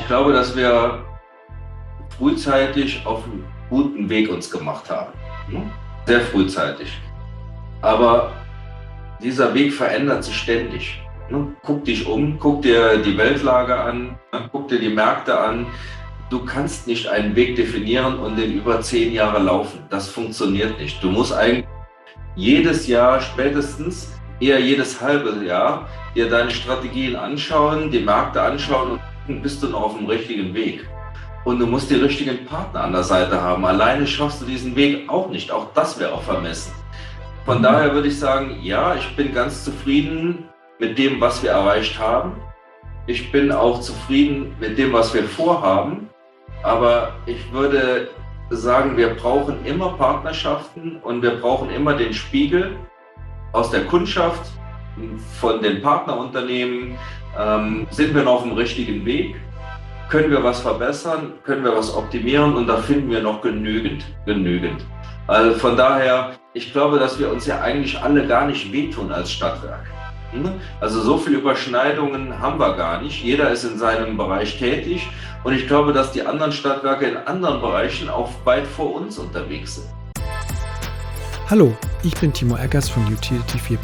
glaube, dass wir frühzeitig auf einen guten Weg uns gemacht haben. Sehr frühzeitig. Aber dieser Weg verändert sich ständig. Guck dich um, guck dir die Weltlage an, guck dir die Märkte an. Du kannst nicht einen Weg definieren und den über 10 Jahre laufen. Das funktioniert nicht. Du musst eigentlich jedes Jahr, spätestens eher jedes halbe Jahr, dir deine Strategien anschauen, die Märkte anschauen und dann bist du noch auf dem richtigen Weg. Und du musst die richtigen Partner an der Seite haben. Alleine schaffst du diesen Weg auch nicht. Auch das wäre auch vermessen. Von daher würde ich sagen, ja, ich bin ganz zufrieden mit dem, was wir erreicht haben. Ich bin auch zufrieden mit dem, was wir vorhaben. Aber ich würde sagen, wir brauchen immer Partnerschaften und wir brauchen immer den Spiegel aus der Kundschaft, von den Partnerunternehmen. Sind wir noch auf dem richtigen Weg? Können wir was verbessern? Können wir was optimieren? Und da finden wir noch genügend. Also von daher, ich glaube, dass wir uns ja eigentlich alle gar nicht wehtun als Stadtwerk. Also so viele Überschneidungen haben wir gar nicht. Jeder ist in seinem Bereich tätig. Und ich glaube, dass die anderen Stadtwerke in anderen Bereichen auch weit vor uns unterwegs sind. Hallo, ich bin Timo Eckers von Utility 4.0,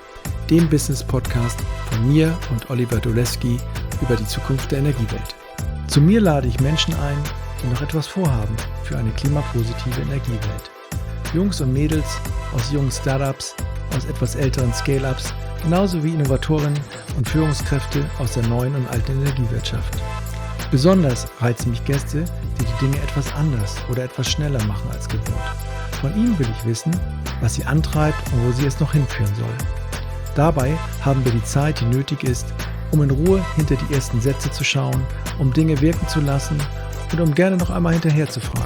dem Business-Podcast von mir und Oliver Dolewski über die Zukunft der Energiewelt. Zu mir lade ich Menschen ein, die noch etwas vorhaben für eine klimapositive Energiewelt. Jungs und Mädels aus jungen Startups, aus etwas älteren Scale-Ups, genauso wie Innovatoren und Führungskräfte aus der neuen und alten Energiewirtschaft. Besonders reizen mich Gäste, die die Dinge etwas anders oder etwas schneller machen als gewohnt. Von ihnen will ich wissen, was sie antreibt und wo sie es noch hinführen soll. Dabei haben wir die Zeit, die nötig ist, um in Ruhe hinter die ersten Sätze zu schauen, um Dinge wirken zu lassen und um gerne noch einmal hinterher zu fragen.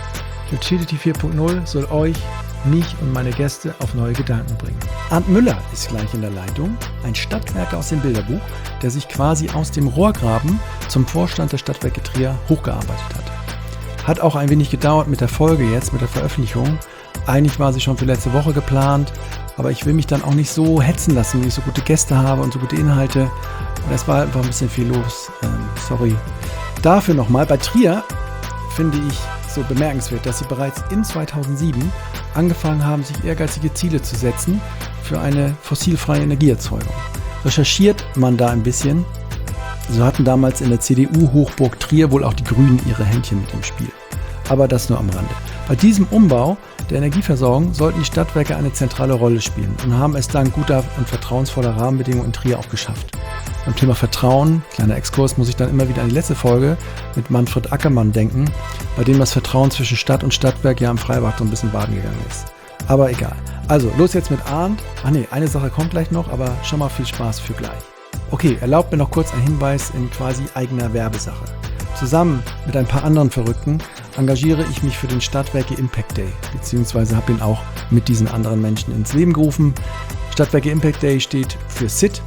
Utility 4.0 soll euch, mich und meine Gäste auf neue Gedanken bringen. Arndt Müller ist gleich in der Leitung, ein Stadtwerker aus dem Bilderbuch, der sich quasi aus dem Rohrgraben zum Vorstand der Stadtwerke Trier hochgearbeitet hat. Hat auch ein wenig gedauert mit der Folge jetzt, mit der Veröffentlichung. Eigentlich war sie schon für letzte Woche geplant, aber ich will mich dann auch nicht so hetzen lassen, wenn ich so gute Gäste habe und so gute Inhalte. Und es war einfach ein bisschen viel los. Sorry. Dafür nochmal, bei Trier finde ich so bemerkenswert, dass sie bereits in 2007 angefangen haben, sich ehrgeizige Ziele zu setzen für eine fossilfreie Energieerzeugung. Recherchiert man da ein bisschen, so hatten damals in der CDU-Hochburg Trier wohl auch die Grünen ihre Händchen mit im Spiel. Aber das nur am Rande. Bei diesem Umbau der Energieversorgung sollten die Stadtwerke eine zentrale Rolle spielen und haben es dank guter und vertrauensvoller Rahmenbedingungen in Trier auch geschafft. Beim Thema Vertrauen, kleiner Exkurs, muss ich dann immer wieder an die letzte Folge mit Manfred Ackermann denken, bei dem das Vertrauen zwischen Stadt und Stadtwerk ja am Freibad so ein bisschen baden gegangen ist. Aber egal. Also, los jetzt mit Arndt. Eine Sache kommt gleich noch, aber schon mal viel Spaß für gleich. Okay, erlaubt mir noch kurz einen Hinweis in quasi eigener Werbesache. Zusammen mit ein paar anderen Verrückten engagiere ich mich für den Stadtwerke Impact Day, beziehungsweise habe ihn auch mit diesen anderen Menschen ins Leben gerufen. Stadtwerke Impact Day steht für SIT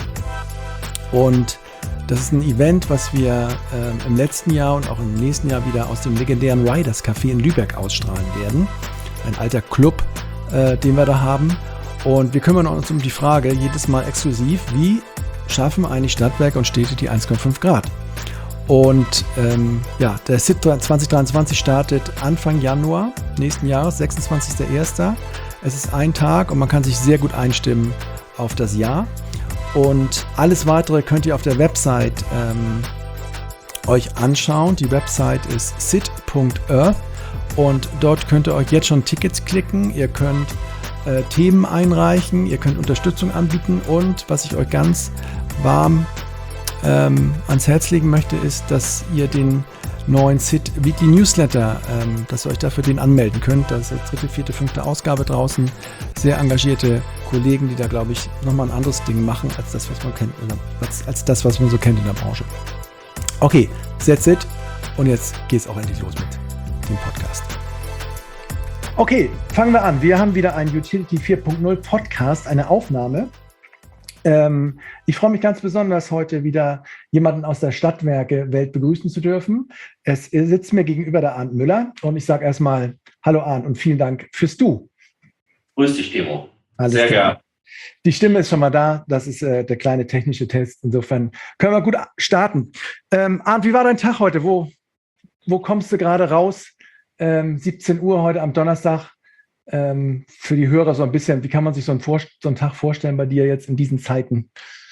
und das ist ein Event, was wir im letzten Jahr und auch im nächsten Jahr wieder aus dem legendären Riders Café in Lübeck ausstrahlen werden. Ein alter Club, den wir da haben. Und wir kümmern uns um die Frage, jedes Mal exklusiv, wie schaffen eigentlich Stadtwerke und Städte die 1,5 Grad? Und der SIT 2023 startet Anfang Januar nächsten Jahres, 26.01. Es ist ein Tag und man kann sich sehr gut einstimmen auf das Jahr. Und alles Weitere könnt ihr auf der Website euch anschauen. Die Website ist sit.earth und dort könnt ihr euch jetzt schon Tickets klicken. Ihr könnt Themen einreichen, ihr könnt Unterstützung anbieten und was ich euch ganz warm ans Herz legen möchte, ist, dass ihr den neuen SIT Weekly Newsletter, dass ihr euch dafür den anmelden könnt. Da ist die 3., 4., 5. Ausgabe draußen. Sehr engagierte Kollegen, die da, glaube ich, nochmal ein anderes Ding machen, als das, was man kennt, als das, was man so kennt in der Branche. Okay, that's it. Und jetzt geht es auch endlich los mit dem Podcast. Okay, fangen wir an. Wir haben wieder einen Utility 4.0 Podcast, eine Aufnahme. Ich freue mich ganz besonders, heute wieder jemanden aus der Stadtwerke-Welt begrüßen zu dürfen. Es sitzt mir gegenüber der Arndt Müller und ich sage erstmal Hallo Arndt und vielen Dank fürs Du. Grüß dich, Timo. Alles sehr klar. gerne. Die Stimme ist schon mal da. Das ist der kleine technische Test. Insofern können wir gut starten. Arndt, wie war dein Tag heute? Wo kommst du gerade raus? 17 Uhr heute am Donnerstag. Für die Hörer so ein bisschen, wie kann man sich so einen Tag vorstellen bei dir jetzt in diesen Zeiten?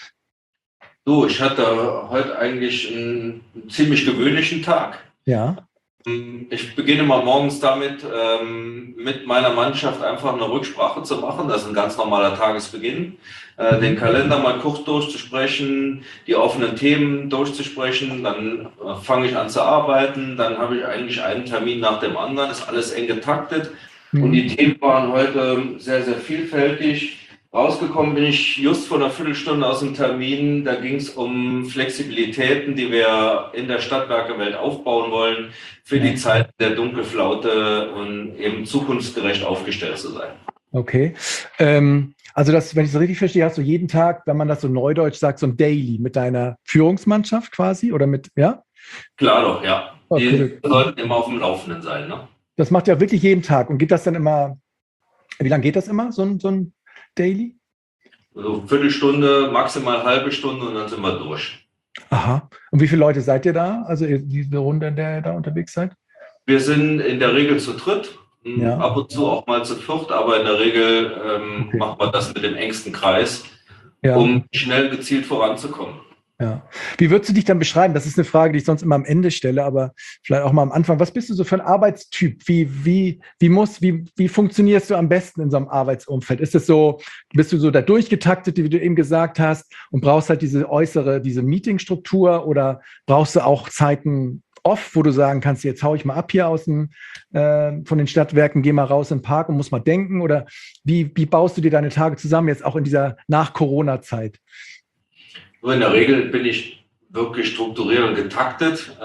Du, ich hatte heute eigentlich einen ziemlich gewöhnlichen Tag. Ja. Ich beginne mal morgens damit, mit meiner Mannschaft einfach eine Rücksprache zu machen. Das ist ein ganz normaler Tagesbeginn. Den Kalender mal kurz durchzusprechen, die offenen Themen durchzusprechen. Dann fange ich an zu arbeiten. Dann habe ich eigentlich einen Termin nach dem anderen. Ist alles eng getaktet. Und die Themen waren heute sehr, sehr vielfältig. Rausgekommen bin ich just vor einer Viertelstunde aus dem Termin. Da ging es um Flexibilitäten, die wir in der Stadtwerkewelt aufbauen wollen, für die Zeit der Dunkelflaute und eben zukunftsgerecht aufgestellt zu sein. Okay. Also das, wenn ich es richtig verstehe, hast du jeden Tag, wenn man das so neudeutsch sagt, so ein Daily mit deiner Führungsmannschaft quasi oder mit, ja? Klar doch, ja. Okay. Die sollten immer auf dem Laufenden sein, ne? Das macht ja wirklich jeden Tag. Und geht das dann immer, wie lange geht das immer, so ein Daily? Also Viertelstunde, maximal halbe Stunde und dann sind wir durch. Aha. Und wie viele Leute seid ihr da? Also diese Runde, in der ihr da unterwegs seid? Wir sind in der Regel zu dritt, Ja. ab und zu auch mal zu viert, aber in der Regel machen wir das mit dem engsten Kreis, um schnell gezielt voranzukommen. Ja. Wie würdest du dich dann beschreiben? Das ist eine Frage, die ich sonst immer am Ende stelle, aber vielleicht auch mal am Anfang. Was bist du so für ein Arbeitstyp? Wie funktionierst du am besten in so einem Arbeitsumfeld? Ist es so, bist du so da durchgetaktet, wie du eben gesagt hast, und brauchst halt diese Meetingstruktur, oder brauchst du auch Zeiten off, wo du sagen kannst, jetzt hau ich mal ab hier von den Stadtwerken, geh mal raus in den Park und muss mal denken? Oder wie baust du dir deine Tage zusammen, jetzt auch in dieser Nach-Corona-Zeit? In der Regel bin ich wirklich strukturiert und getaktet,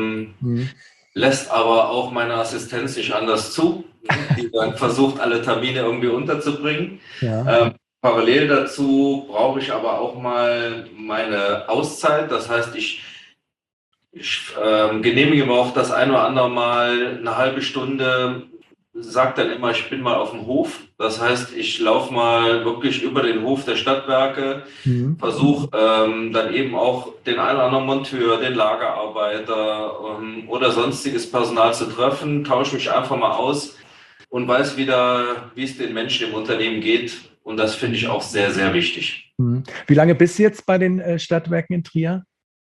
lässt aber auch meine Assistenz nicht anders zu, die dann versucht, alle Termine irgendwie unterzubringen. Ja. Parallel dazu brauche ich aber auch mal meine Auszeit. Das heißt, ich genehmige mir auch das ein oder andere Mal eine halbe Stunde, sage dann immer, ich bin mal auf dem Hof. Das heißt, ich laufe mal wirklich über den Hof der Stadtwerke, versuche dann eben auch den einen oder anderen Monteur, den Lagerarbeiter oder sonstiges Personal zu treffen, tausche mich einfach mal aus und weiß wieder, wie es den Menschen im Unternehmen geht. Und das finde ich auch sehr, sehr wichtig. Wie lange bist du jetzt bei den Stadtwerken in Trier?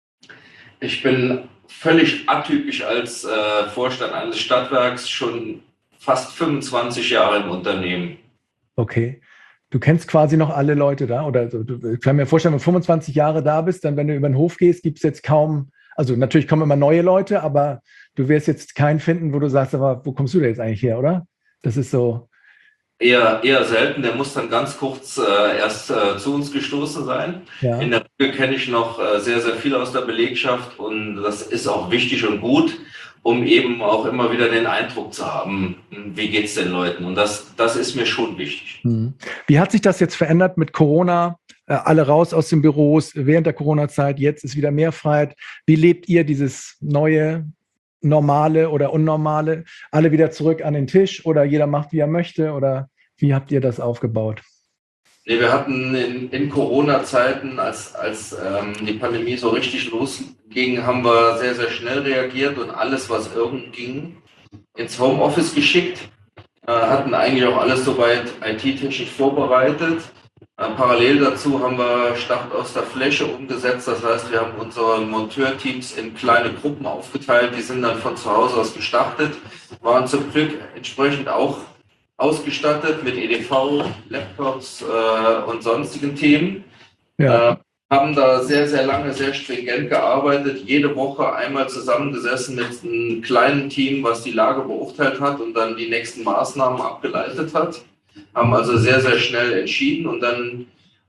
Ich bin völlig atypisch als Vorstand eines Stadtwerks schon fast 25 Jahre im Unternehmen. Okay. Du kennst quasi noch alle Leute da? Oder ich kann mir vorstellen, wenn du 25 Jahre da bist, dann, wenn du über den Hof gehst, gibt es jetzt kaum, also natürlich kommen immer neue Leute, aber du wirst jetzt keinen finden, wo du sagst, aber wo kommst du da jetzt eigentlich her, oder? Das ist so. Eher selten. Der muss dann ganz kurz erst zu uns gestoßen sein. Ja. In der Regel kenne ich noch sehr, sehr viel aus der Belegschaft, und das ist auch wichtig und gut, um eben auch immer wieder den Eindruck zu haben, wie geht es den Leuten? Und das ist mir schon wichtig. Wie hat sich das jetzt verändert mit Corona? Alle raus aus den Büros während der Corona-Zeit, jetzt ist wieder mehr Freiheit. Wie lebt ihr dieses neue, normale oder unnormale? Alle wieder zurück an den Tisch, oder jeder macht, wie er möchte? Oder wie habt ihr das aufgebaut? Nee, wir hatten in Corona-Zeiten, als die Pandemie so richtig losging, haben wir sehr, sehr schnell reagiert und alles, was irgend ging, ins Homeoffice geschickt. Hatten eigentlich auch alles soweit IT-technisch vorbereitet. Parallel dazu haben wir Start aus der Fläche umgesetzt. Das heißt, wir haben unsere Monteurteams in kleine Gruppen aufgeteilt. Die sind dann von zu Hause aus gestartet, waren zum Glück entsprechend auch ausgestattet mit EDV, Laptops und sonstigen Themen. Ja. Haben da sehr, sehr lange, sehr stringent gearbeitet, jede Woche einmal zusammengesessen mit einem kleinen Team, was die Lage beurteilt hat und dann die nächsten Maßnahmen abgeleitet hat. Haben also sehr, sehr schnell entschieden und dann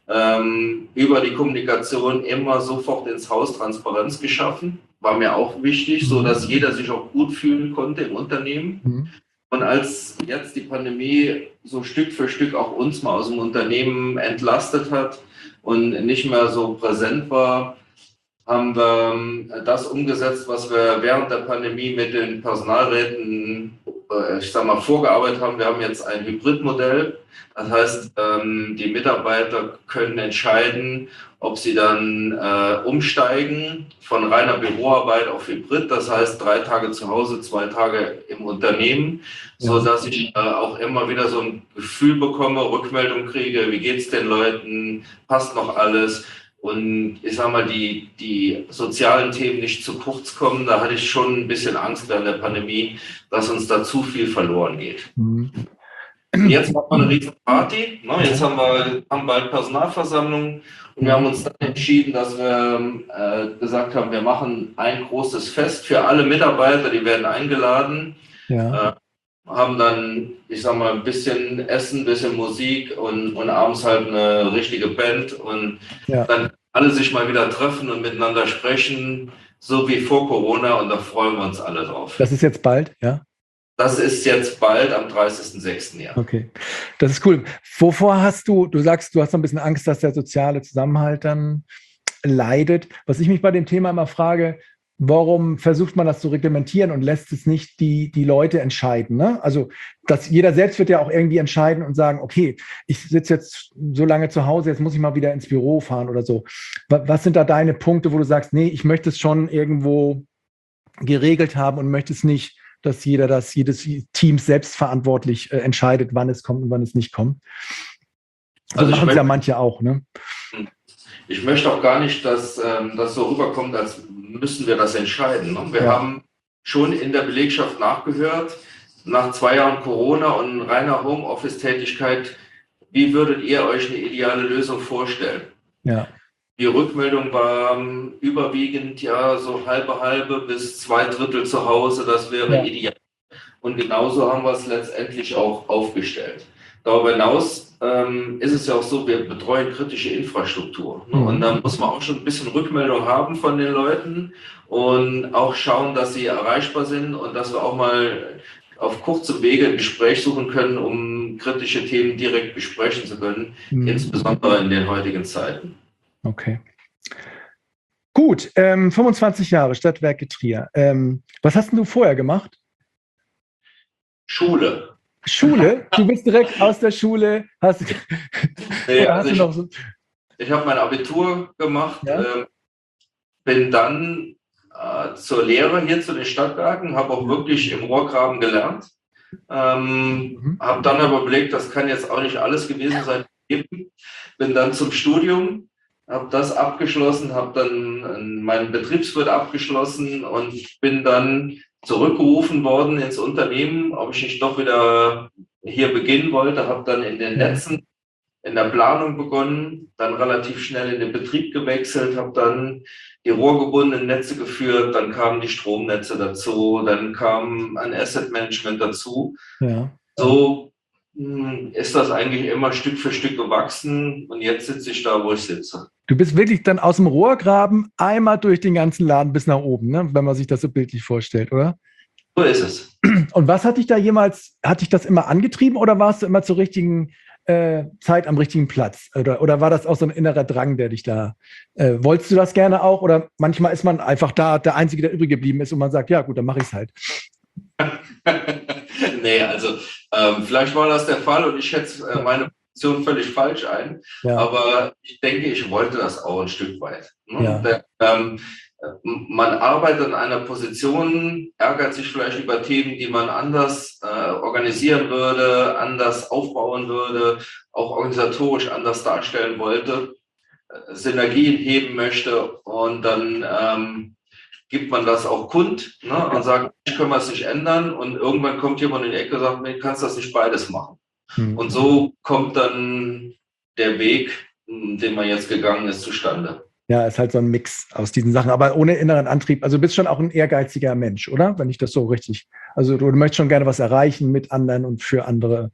über die Kommunikation immer sofort ins Haus Transparenz geschaffen. War mir auch wichtig, so dass jeder sich auch gut fühlen konnte im Unternehmen. Und als jetzt die Pandemie so Stück für Stück auch uns mal aus dem Unternehmen entlastet hat und nicht mehr so präsent war, haben wir das umgesetzt, was wir während der Pandemie mit den Personalräten ich sag mal, vorgearbeitet haben. Wir haben jetzt ein Hybridmodell. Das heißt, die Mitarbeiter können entscheiden, ob sie dann umsteigen von reiner Büroarbeit auf Hybrid. Das heißt, 3 Tage zu Hause, 2 Tage im Unternehmen, so dass ich auch immer wieder so ein Gefühl bekomme, Rückmeldung kriege, wie geht's den Leuten, passt noch alles? Und ich sag mal, die sozialen Themen nicht zu kurz kommen, da hatte ich schon ein bisschen Angst während der Pandemie, dass uns da zu viel verloren geht. Mhm. Jetzt machen wir eine riesen Party. Ne? Jetzt haben bald Personalversammlung und wir haben uns dann entschieden, dass wir gesagt haben, wir machen ein großes Fest für alle Mitarbeiter, die werden eingeladen. Ja. Haben dann, ich sag mal, ein bisschen Essen, ein bisschen Musik und abends halt eine richtige Band und dann alle sich mal wieder treffen und miteinander sprechen, so wie vor Corona, und da freuen wir uns alle drauf. Das ist jetzt bald, ja? Das ist jetzt bald am 30.06. Ja. Okay, das ist cool. Wovor hast du sagst, du hast so ein bisschen Angst, dass der soziale Zusammenhalt dann leidet. Was ich mich bei dem Thema immer frage, warum versucht man das zu reglementieren und lässt es nicht die Leute entscheiden? Ne? Also jeder selbst wird ja auch irgendwie entscheiden und sagen, okay, ich sitze jetzt so lange zu Hause, jetzt muss ich mal wieder ins Büro fahren oder so. Was sind da deine Punkte, wo du sagst, nee, ich möchte es schon irgendwo geregelt haben und möchte es nicht, dass jedes Team selbstverantwortlich entscheidet, wann es kommt und wann es nicht kommt? Also machen es ja manche auch, ne? Ich möchte auch gar nicht, dass das so rüberkommt, als müssen wir das entscheiden. Ne? Wir haben schon in der Belegschaft nachgehört, nach 2 Jahren Corona und reiner Homeoffice-Tätigkeit, wie würdet ihr euch eine ideale Lösung vorstellen? Ja. Die Rückmeldung war überwiegend, ja, so halbe bis 2/3 zu Hause, das wäre ideal. Und genauso haben wir es letztendlich auch aufgestellt. Darüber hinaus ist es ja auch so, wir betreuen kritische Infrastruktur. Ne? Und da muss man auch schon ein bisschen Rückmeldung haben von den Leuten und auch schauen, dass sie erreichbar sind und dass wir auch mal auf kurzem Wege ein Gespräch suchen können, um kritische Themen direkt besprechen zu können, insbesondere in den heutigen Zeiten. Okay. Gut, 25 Jahre Stadtwerke Trier. Was hast denn du vorher gemacht? Schule? Du bist direkt aus der Schule. Ich habe mein Abitur gemacht, bin dann zur Lehre hier zu den Stadtwerken, habe auch wirklich im Rohrgraben gelernt, habe dann aber überlegt, das kann jetzt auch nicht alles gewesen sein. Bin dann zum Studium, habe das abgeschlossen, habe dann meinen Betriebswirt abgeschlossen und bin dann zurückgerufen worden ins Unternehmen, ob ich nicht doch wieder hier beginnen wollte, habe dann in den Netzen, in der Planung begonnen, dann relativ schnell in den Betrieb gewechselt, habe dann die rohrgebundenen Netze geführt, dann kamen die Stromnetze dazu, dann kam ein Asset Management dazu. Ja. So ist das eigentlich immer Stück für Stück gewachsen und jetzt sitze ich da, wo ich sitze. Du bist wirklich dann aus dem Rohrgraben einmal durch den ganzen Laden bis nach oben, ne? Wenn man sich das so bildlich vorstellt, oder? So ist es. Und was hat dich das immer angetrieben oder warst du immer zur richtigen Zeit am richtigen Platz? Oder war das auch so ein innerer Drang, der dich da, wolltest du das gerne auch? Oder manchmal ist man einfach da der Einzige, der übrig geblieben ist und man sagt, ja gut, dann mache ich es halt. Nee, also vielleicht war das der Fall und ich schätze meine Position völlig falsch ein. Ja. Aber ich denke, ich wollte das auch ein Stück weit. Ne? Ja. Man arbeitet an einer Position, ärgert sich vielleicht über Themen, die man anders organisieren würde, anders aufbauen würde, auch organisatorisch anders darstellen wollte, Synergien heben möchte und dann gibt man das auch kund, ne, und sagt, ich kann es nicht ändern und irgendwann kommt jemand in die Ecke und sagt, du kannst das nicht beides machen. Und so kommt dann der Weg, den man jetzt gegangen ist, zustande. Ja, ist halt so ein Mix aus diesen Sachen, aber ohne inneren Antrieb. Also du bist schon auch ein ehrgeiziger Mensch, oder? Wenn ich das so richtig, also du möchtest schon gerne was erreichen mit anderen und für andere.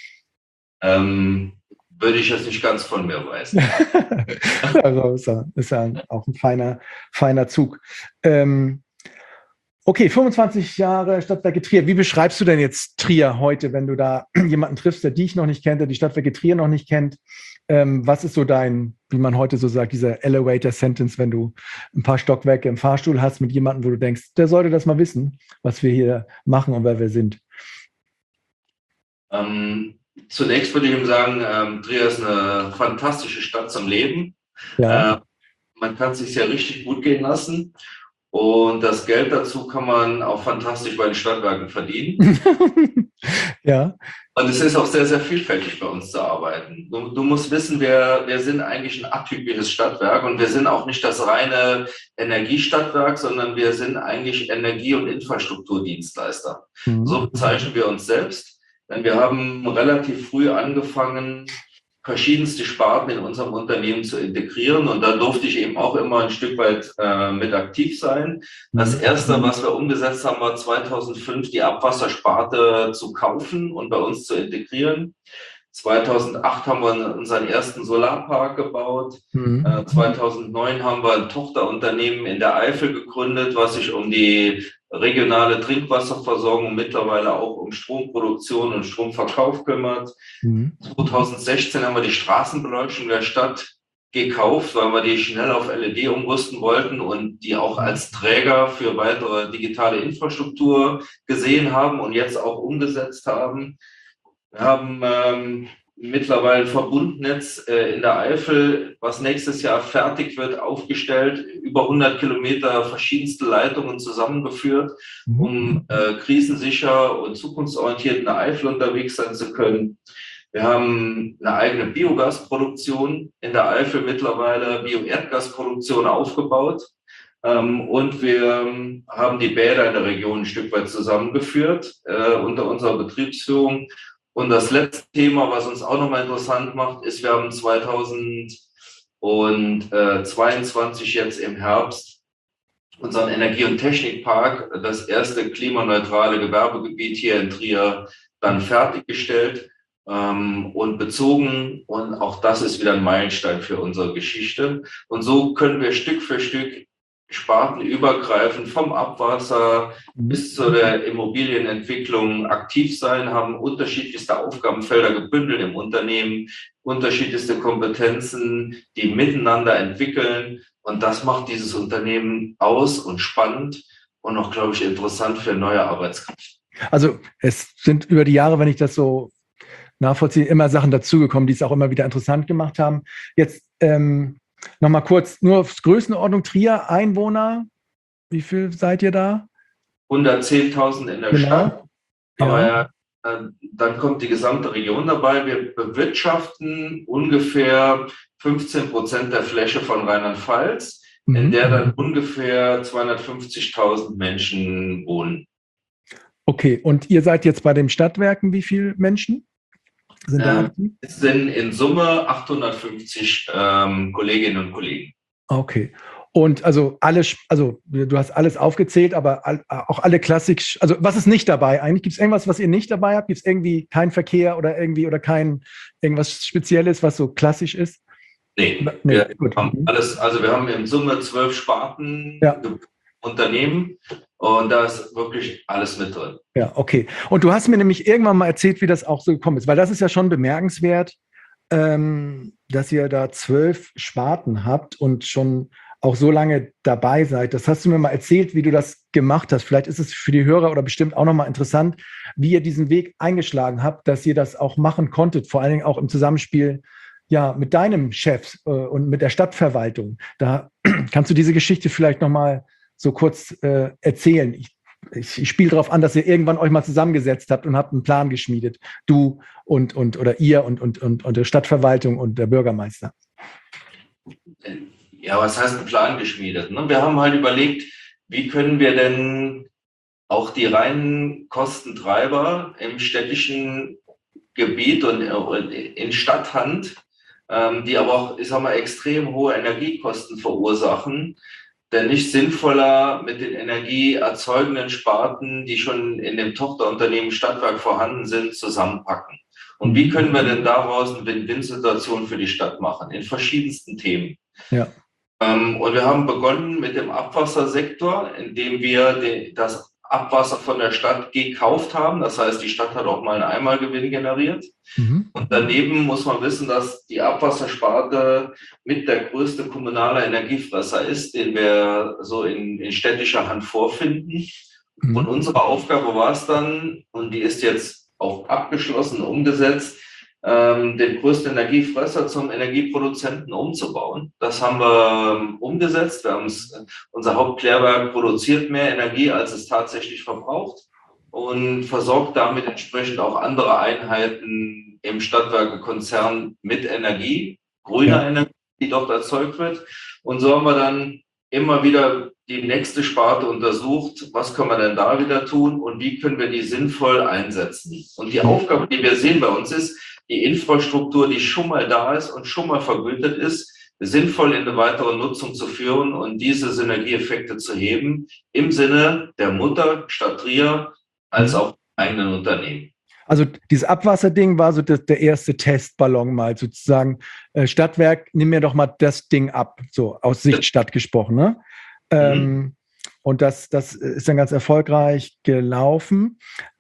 Würde ich jetzt nicht ganz von mir weisen. Also ist ja auch ein feiner Zug. Okay, 25 Jahre Stadtwerke Trier. Wie beschreibst du denn jetzt Trier heute, wenn du da jemanden triffst, der dich noch nicht kennt, der die Stadtwerke Trier noch nicht kennt? Was ist so dein, wie man heute so sagt, dieser Elevator Sentence, wenn du ein paar Stockwerke im Fahrstuhl hast mit jemandem, wo du denkst, der sollte das mal wissen, was wir hier machen und wer wir sind? Zunächst würde ich ihm sagen, Trier ist eine fantastische Stadt zum Leben. Ja. Man kann es sich sehr richtig gut gehen lassen. Und das Geld dazu kann man auch fantastisch bei den Stadtwerken verdienen. Ja. Und es ist auch sehr, sehr vielfältig bei uns zu arbeiten. Du musst wissen, wir sind eigentlich ein atypisches Stadtwerk und wir sind auch nicht das reine Energiestadtwerk, sondern wir sind eigentlich Energie- und Infrastrukturdienstleister. So bezeichnen wir uns selbst, denn wir haben relativ früh angefangen, verschiedenste Sparten in unserem Unternehmen zu integrieren. Und da durfte ich eben auch immer ein Stück weit mit aktiv sein. Das Erste, was wir umgesetzt haben, war 2005 die Abwassersparte zu kaufen und bei uns zu integrieren. 2008 haben wir unseren ersten Solarpark gebaut. 2009 haben wir ein Tochterunternehmen in der Eifel gegründet, was sich um die regionale Trinkwasserversorgung, mittlerweile auch um Stromproduktion und Stromverkauf kümmert. 2016 haben wir die Straßenbeleuchtung der Stadt gekauft, weil wir die schnell auf LED umrüsten wollten und die auch als Träger für weitere digitale Infrastruktur gesehen haben und jetzt auch umgesetzt haben. Wir haben mittlerweile ein Verbundnetz in der Eifel, was nächstes Jahr fertig wird, aufgestellt, über 100 Kilometer verschiedenste Leitungen zusammengeführt, um krisensicher und zukunftsorientiert in der Eifel unterwegs sein zu können. Wir haben eine eigene Biogasproduktion in der Eifel mittlerweile, Bioerdgasproduktion aufgebaut. Und wir haben die Bäder in der Region ein Stück weit zusammengeführt unter unserer Betriebsführung. Und das letzte Thema, was uns auch nochmal interessant macht, ist, wir haben 2022 jetzt im Herbst unseren Energie- und Technikpark, das erste klimaneutrale Gewerbegebiet hier in Trier, dann fertiggestellt und bezogen. Und auch das ist wieder ein Meilenstein für unsere Geschichte. Und so können wir Stück für Stück spartenübergreifend vom Abwasser bis zu der Immobilienentwicklung aktiv sein, haben unterschiedlichste Aufgabenfelder gebündelt im Unternehmen, unterschiedlichste Kompetenzen, die miteinander entwickeln. Und das macht dieses Unternehmen aus und spannend und auch, glaube ich, interessant für neue Arbeitskräfte. Also es sind über die Jahre, wenn ich das so nachvollziehe, immer Sachen dazugekommen, die es auch immer wieder interessant gemacht haben. Jetzt nochmal kurz, nur auf Größenordnung Trier, Einwohner, wie viel seid ihr da? 110.000 in der Stadt, aber dann kommt die gesamte Region dabei. Wir bewirtschaften ungefähr 15% der Fläche von Rheinland-Pfalz, in der dann ungefähr 250.000 Menschen wohnen. Okay, und ihr seid jetzt bei den Stadtwerken, wie viele Menschen sind da aktiv? Es sind in Summe 850 Kolleginnen und Kollegen. Okay. Und also du hast alles aufgezählt, aber auch alle klassisch, also was ist nicht dabei eigentlich? Gibt es irgendwas, was ihr nicht dabei habt? Gibt es irgendwie keinen Verkehr oder kein irgendwas Spezielles, was so klassisch ist? Nee, wir haben alles, also wir haben in Summe 12 Sparten Unternehmen und da ist wirklich alles mit drin. Ja, okay. Und du hast mir nämlich irgendwann mal erzählt, wie das auch so gekommen ist, weil das ist ja schon bemerkenswert, dass ihr da 12 Sparten habt und schon auch so lange dabei seid. Das hast du mir mal erzählt, wie du das gemacht hast. Vielleicht ist es für die Hörer oder bestimmt auch nochmal interessant, wie ihr diesen Weg eingeschlagen habt, dass ihr das auch machen konntet, vor allen Dingen auch im Zusammenspiel mit deinem Chef und mit der Stadtverwaltung. Da kannst du diese Geschichte vielleicht nochmal so kurz erzählen. Ich spiele darauf an, dass ihr irgendwann euch mal zusammengesetzt habt und habt einen Plan geschmiedet. Du oder ihr und der Stadtverwaltung und der Bürgermeister. Ja, was heißt ein Plan geschmiedet? Wir haben halt überlegt, wie können wir denn auch die reinen Kostentreiber im städtischen Gebiet und in Stadthand, die aber auch, ich sag mal, extrem hohe Energiekosten verursachen, denn nicht sinnvoller mit den energieerzeugenden Sparten, die schon in dem Tochterunternehmen Stadtwerk vorhanden sind, zusammenpacken. Und wie können wir denn daraus eine Win-Win-Situation für die Stadt machen? In verschiedensten Themen. Ja. Und wir haben begonnen mit dem Abwassersektor, indem wir das Abwasser von der Stadt gekauft haben. Das heißt, die Stadt hat auch mal einen Einmalgewinn generiert. Und daneben muss man wissen, dass die Abwassersparte mit der größte kommunale Energiefresser ist, den wir so in städtischer Hand vorfinden. Und unsere Aufgabe war es dann, und die ist jetzt auch abgeschlossen, umgesetzt, den größten Energiefresser zum Energieproduzenten umzubauen. Das haben wir umgesetzt. Unser Hauptklärwerk produziert mehr Energie, als es tatsächlich verbraucht und versorgt damit entsprechend auch andere Einheiten im Stadtwerkekonzern mit Energie, grüner Energie, die dort erzeugt wird. Und so haben wir dann immer wieder die nächste Sparte untersucht, was können wir denn da wieder tun und wie können wir die sinnvoll einsetzen. Und die Aufgabe, die wir sehen bei uns ist, die Infrastruktur, die schon mal da ist und schon mal vergütet ist, sinnvoll in eine weitere Nutzung zu führen und diese Synergieeffekte zu heben, im Sinne der Mutter Stadt Trier als auch eigenen Unternehmen. Also dieses Abwasserding war so der erste Testballon mal sozusagen. Stadtwerk, nimm mir doch mal das Ding ab, so aus Sichtstadt gesprochen, ne? Und das ist dann ganz erfolgreich gelaufen.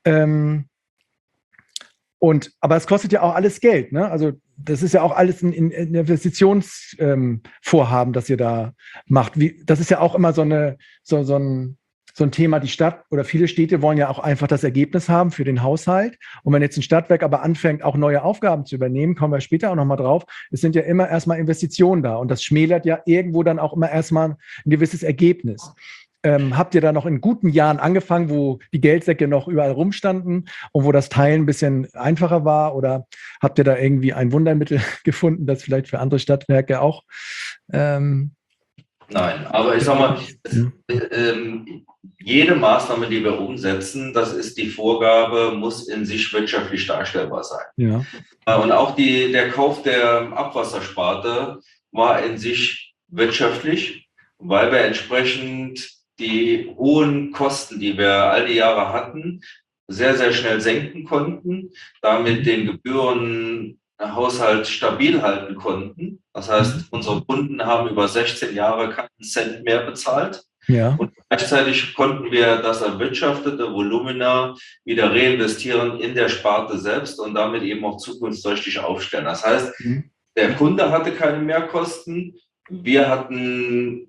Aber es kostet ja auch alles Geld, ne? Also das ist ja auch alles ein Investitionsvorhaben, das ihr da macht. Das ist ja auch immer so ein Thema. Die Stadt oder viele Städte wollen ja auch einfach das Ergebnis haben für den Haushalt. Und wenn jetzt ein Stadtwerk aber anfängt, auch neue Aufgaben zu übernehmen, kommen wir später auch nochmal drauf, es sind ja immer erstmal Investitionen da. Und das schmälert ja irgendwo dann auch immer erstmal ein gewisses Ergebnis. Habt ihr da noch in guten Jahren angefangen, wo die Geldsäcke noch überall rumstanden und wo das Teilen ein bisschen einfacher war? Oder habt ihr da irgendwie ein Wundermittel gefunden, das vielleicht für andere Stadtwerke auch? Nein, aber ich sag mal, jede Maßnahme, die wir umsetzen, das ist die Vorgabe, muss in sich wirtschaftlich darstellbar sein. Ja. Und auch der Kauf der Abwassersparte war in sich wirtschaftlich, weil wir entsprechend die hohen Kosten, die wir all die Jahre hatten, sehr, sehr schnell senken konnten, damit den Gebührenhaushalt stabil halten konnten. Das heißt, unsere Kunden haben über 16 Jahre keinen Cent mehr bezahlt. Ja. Und gleichzeitig konnten wir das erwirtschaftete Volumina wieder reinvestieren in der Sparte selbst und damit eben auch zukunftsträchtig aufstellen. Das heißt, der Kunde hatte keine Mehrkosten. Wir hatten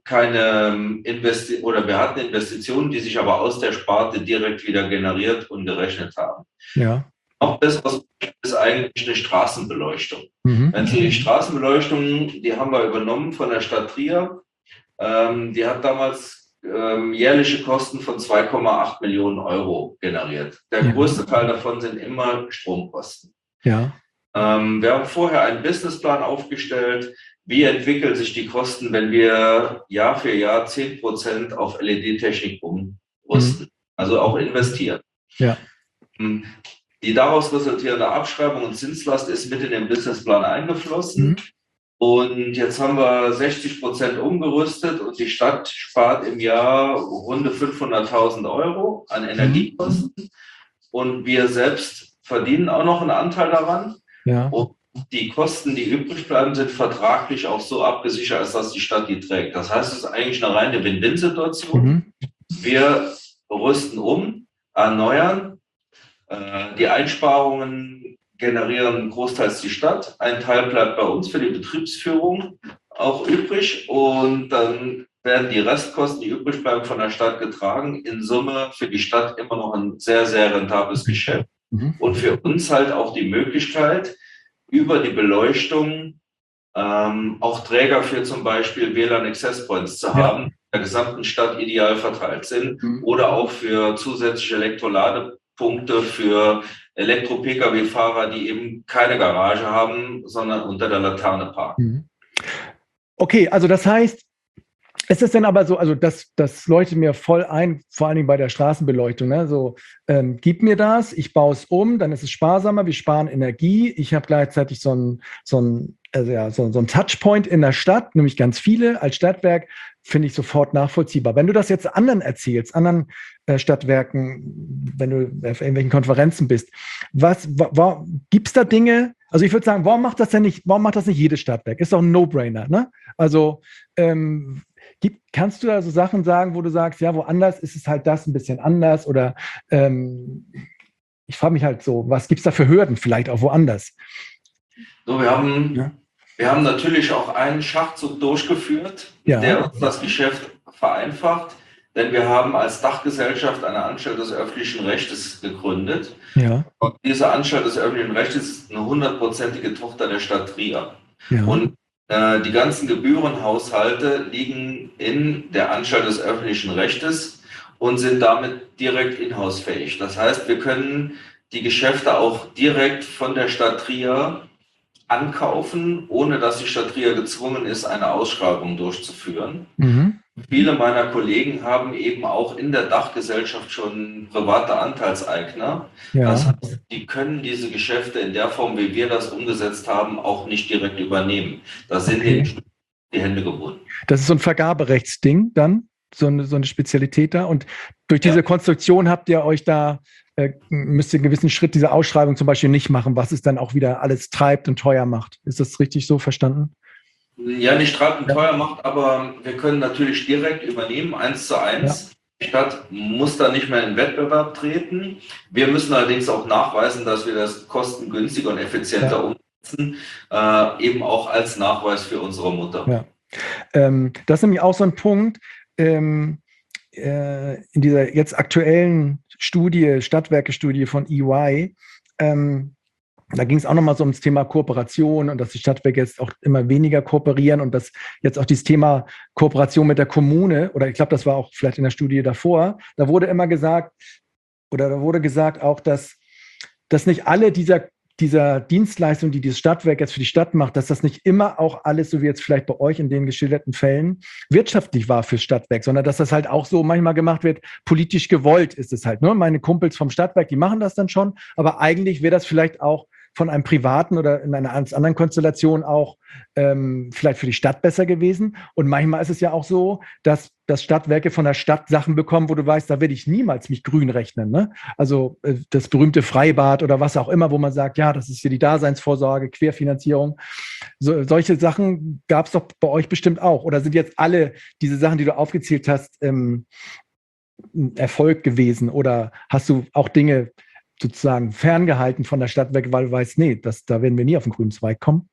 wir hatten Investitionen, die sich aber aus der Sparte direkt wieder generiert und gerechnet haben. Ja. Auch das ist eigentlich eine Straßenbeleuchtung. Die Straßenbeleuchtung, die haben wir übernommen von der Stadt Trier. Die hat damals jährliche Kosten von 2,8 Millionen Euro generiert. Der größte Teil davon sind immer Stromkosten. Ja. Wir haben vorher einen Businessplan aufgestellt. Wie entwickeln sich die Kosten, wenn wir Jahr für Jahr 10% auf LED-Technik umrüsten, also auch investieren? Ja. Die daraus resultierende Abschreibung und Zinslast ist mit in den Businessplan eingeflossen. Und jetzt haben wir 60% umgerüstet und die Stadt spart im Jahr rund 500.000 Euro an Energiekosten. Und wir selbst verdienen auch noch einen Anteil daran. Ja. Und die Kosten, die übrig bleiben, sind vertraglich auch so abgesichert, als dass die Stadt die trägt. Das heißt, es ist eigentlich eine reine Win-Win-Situation. Wir rüsten um, erneuern. Die Einsparungen generieren großteils die Stadt. Ein Teil bleibt bei uns für die Betriebsführung auch übrig. Und dann werden die Restkosten, die übrig bleiben, von der Stadt getragen. In Summe für die Stadt immer noch ein sehr, sehr rentables Geschäft. Und für uns halt auch die Möglichkeit, über die Beleuchtung auch Träger für zum Beispiel WLAN Access Points zu haben, die in der gesamten Stadt ideal verteilt sind, oder auch für zusätzliche Elektroladepunkte für Elektro-Pkw-Fahrer, die eben keine Garage haben, sondern unter der Laterne parken. Okay, also das heißt, es ist dann aber so, also das leuchtet mir voll ein, vor allen Dingen bei der Straßenbeleuchtung. Ne? So, gib mir das, ich baue es um, dann ist es sparsamer, wir sparen Energie. Ich habe gleichzeitig so ein Touchpoint in der Stadt, nämlich ganz viele. Als Stadtwerk finde ich sofort nachvollziehbar. Wenn du das jetzt anderen erzählst, anderen Stadtwerken, wenn du auf irgendwelchen Konferenzen bist, gibt es da Dinge? Also ich würde sagen, warum macht das nicht jedes Stadtwerk? Ist doch ein No-Brainer, ne? Also kannst du da so Sachen sagen, wo du sagst, ja, woanders ist es halt das ein bisschen anders, oder ich frage mich halt so, was gibt es da für Hürden vielleicht auch woanders? So, wir haben natürlich auch einen Schachzug durchgeführt, der uns das Geschäft vereinfacht. denn wir haben als Dachgesellschaft eine Anstalt des öffentlichen Rechtes gegründet. Ja. Und diese Anstalt des öffentlichen Rechtes ist eine 100%ige Tochter der Stadt Trier. Ja. Und die ganzen Gebührenhaushalte liegen in der Anstalt des öffentlichen Rechtes und sind damit direkt inhouse-fähig. Das heißt, wir können die Geschäfte auch direkt von der Stadt Trier ankaufen, ohne dass die Stadt Trier gezwungen ist, eine Ausschreibung durchzuführen. Mhm. Viele meiner Kollegen haben eben auch in der Dachgesellschaft schon private Anteilseigner. Ja. Das heißt, die können diese Geschäfte in der Form, wie wir das umgesetzt haben, auch nicht direkt übernehmen. Da sind die Hände gebunden. Das ist so ein Vergaberechtsding dann, so eine Spezialität da. Und durch diese Konstruktion habt ihr euch da, müsst ihr einen gewissen Schritt dieser Ausschreibung zum Beispiel nicht machen, was es dann auch wieder alles treibt und teuer macht. Ist das richtig so verstanden? Ja, nicht treibt und teuer macht, aber wir können natürlich direkt übernehmen, 1:1. Ja. Die Stadt muss da nicht mehr in Wettbewerb treten. Wir müssen allerdings auch nachweisen, dass wir das kostengünstiger und effizienter umsetzen, eben auch als Nachweis für unsere Mutter. Ja. Das ist nämlich auch so ein Punkt, in dieser jetzt aktuellen Studie, Stadtwerke-Studie von EY, da ging es auch nochmal so ums Thema Kooperation und dass die Stadtwerke jetzt auch immer weniger kooperieren und dass jetzt auch dieses Thema Kooperation mit der Kommune, oder ich glaube, das war auch vielleicht in der Studie davor, da wurde immer gesagt, oder da wurde gesagt auch, dass nicht alle dieser Dienstleistungen, die dieses Stadtwerk jetzt für die Stadt macht, dass das nicht immer auch alles, so wie jetzt vielleicht bei euch in den geschilderten Fällen, wirtschaftlich war fürs Stadtwerk, sondern dass das halt auch so manchmal gemacht wird, politisch gewollt ist es halt. Ne? Meine Kumpels vom Stadtwerk, die machen das dann schon, aber eigentlich wäre das vielleicht auch von einem privaten oder in einer anderen Konstellation auch vielleicht für die Stadt besser gewesen. Und manchmal ist es ja auch so, dass Stadtwerke von der Stadt Sachen bekommen, wo du weißt, da werde ich niemals mich grün rechnen. Ne? Also das berühmte Freibad oder was auch immer, wo man sagt, ja, das ist hier die Daseinsvorsorge, Querfinanzierung. Solche Sachen gab es doch bei euch bestimmt auch. Oder sind jetzt alle diese Sachen, die du aufgezählt hast, Erfolg gewesen? Oder hast du auch Dinge sozusagen ferngehalten von der Stadtwerke, weil du weißt, nee, da werden wir nie auf den grünen Zweig kommen?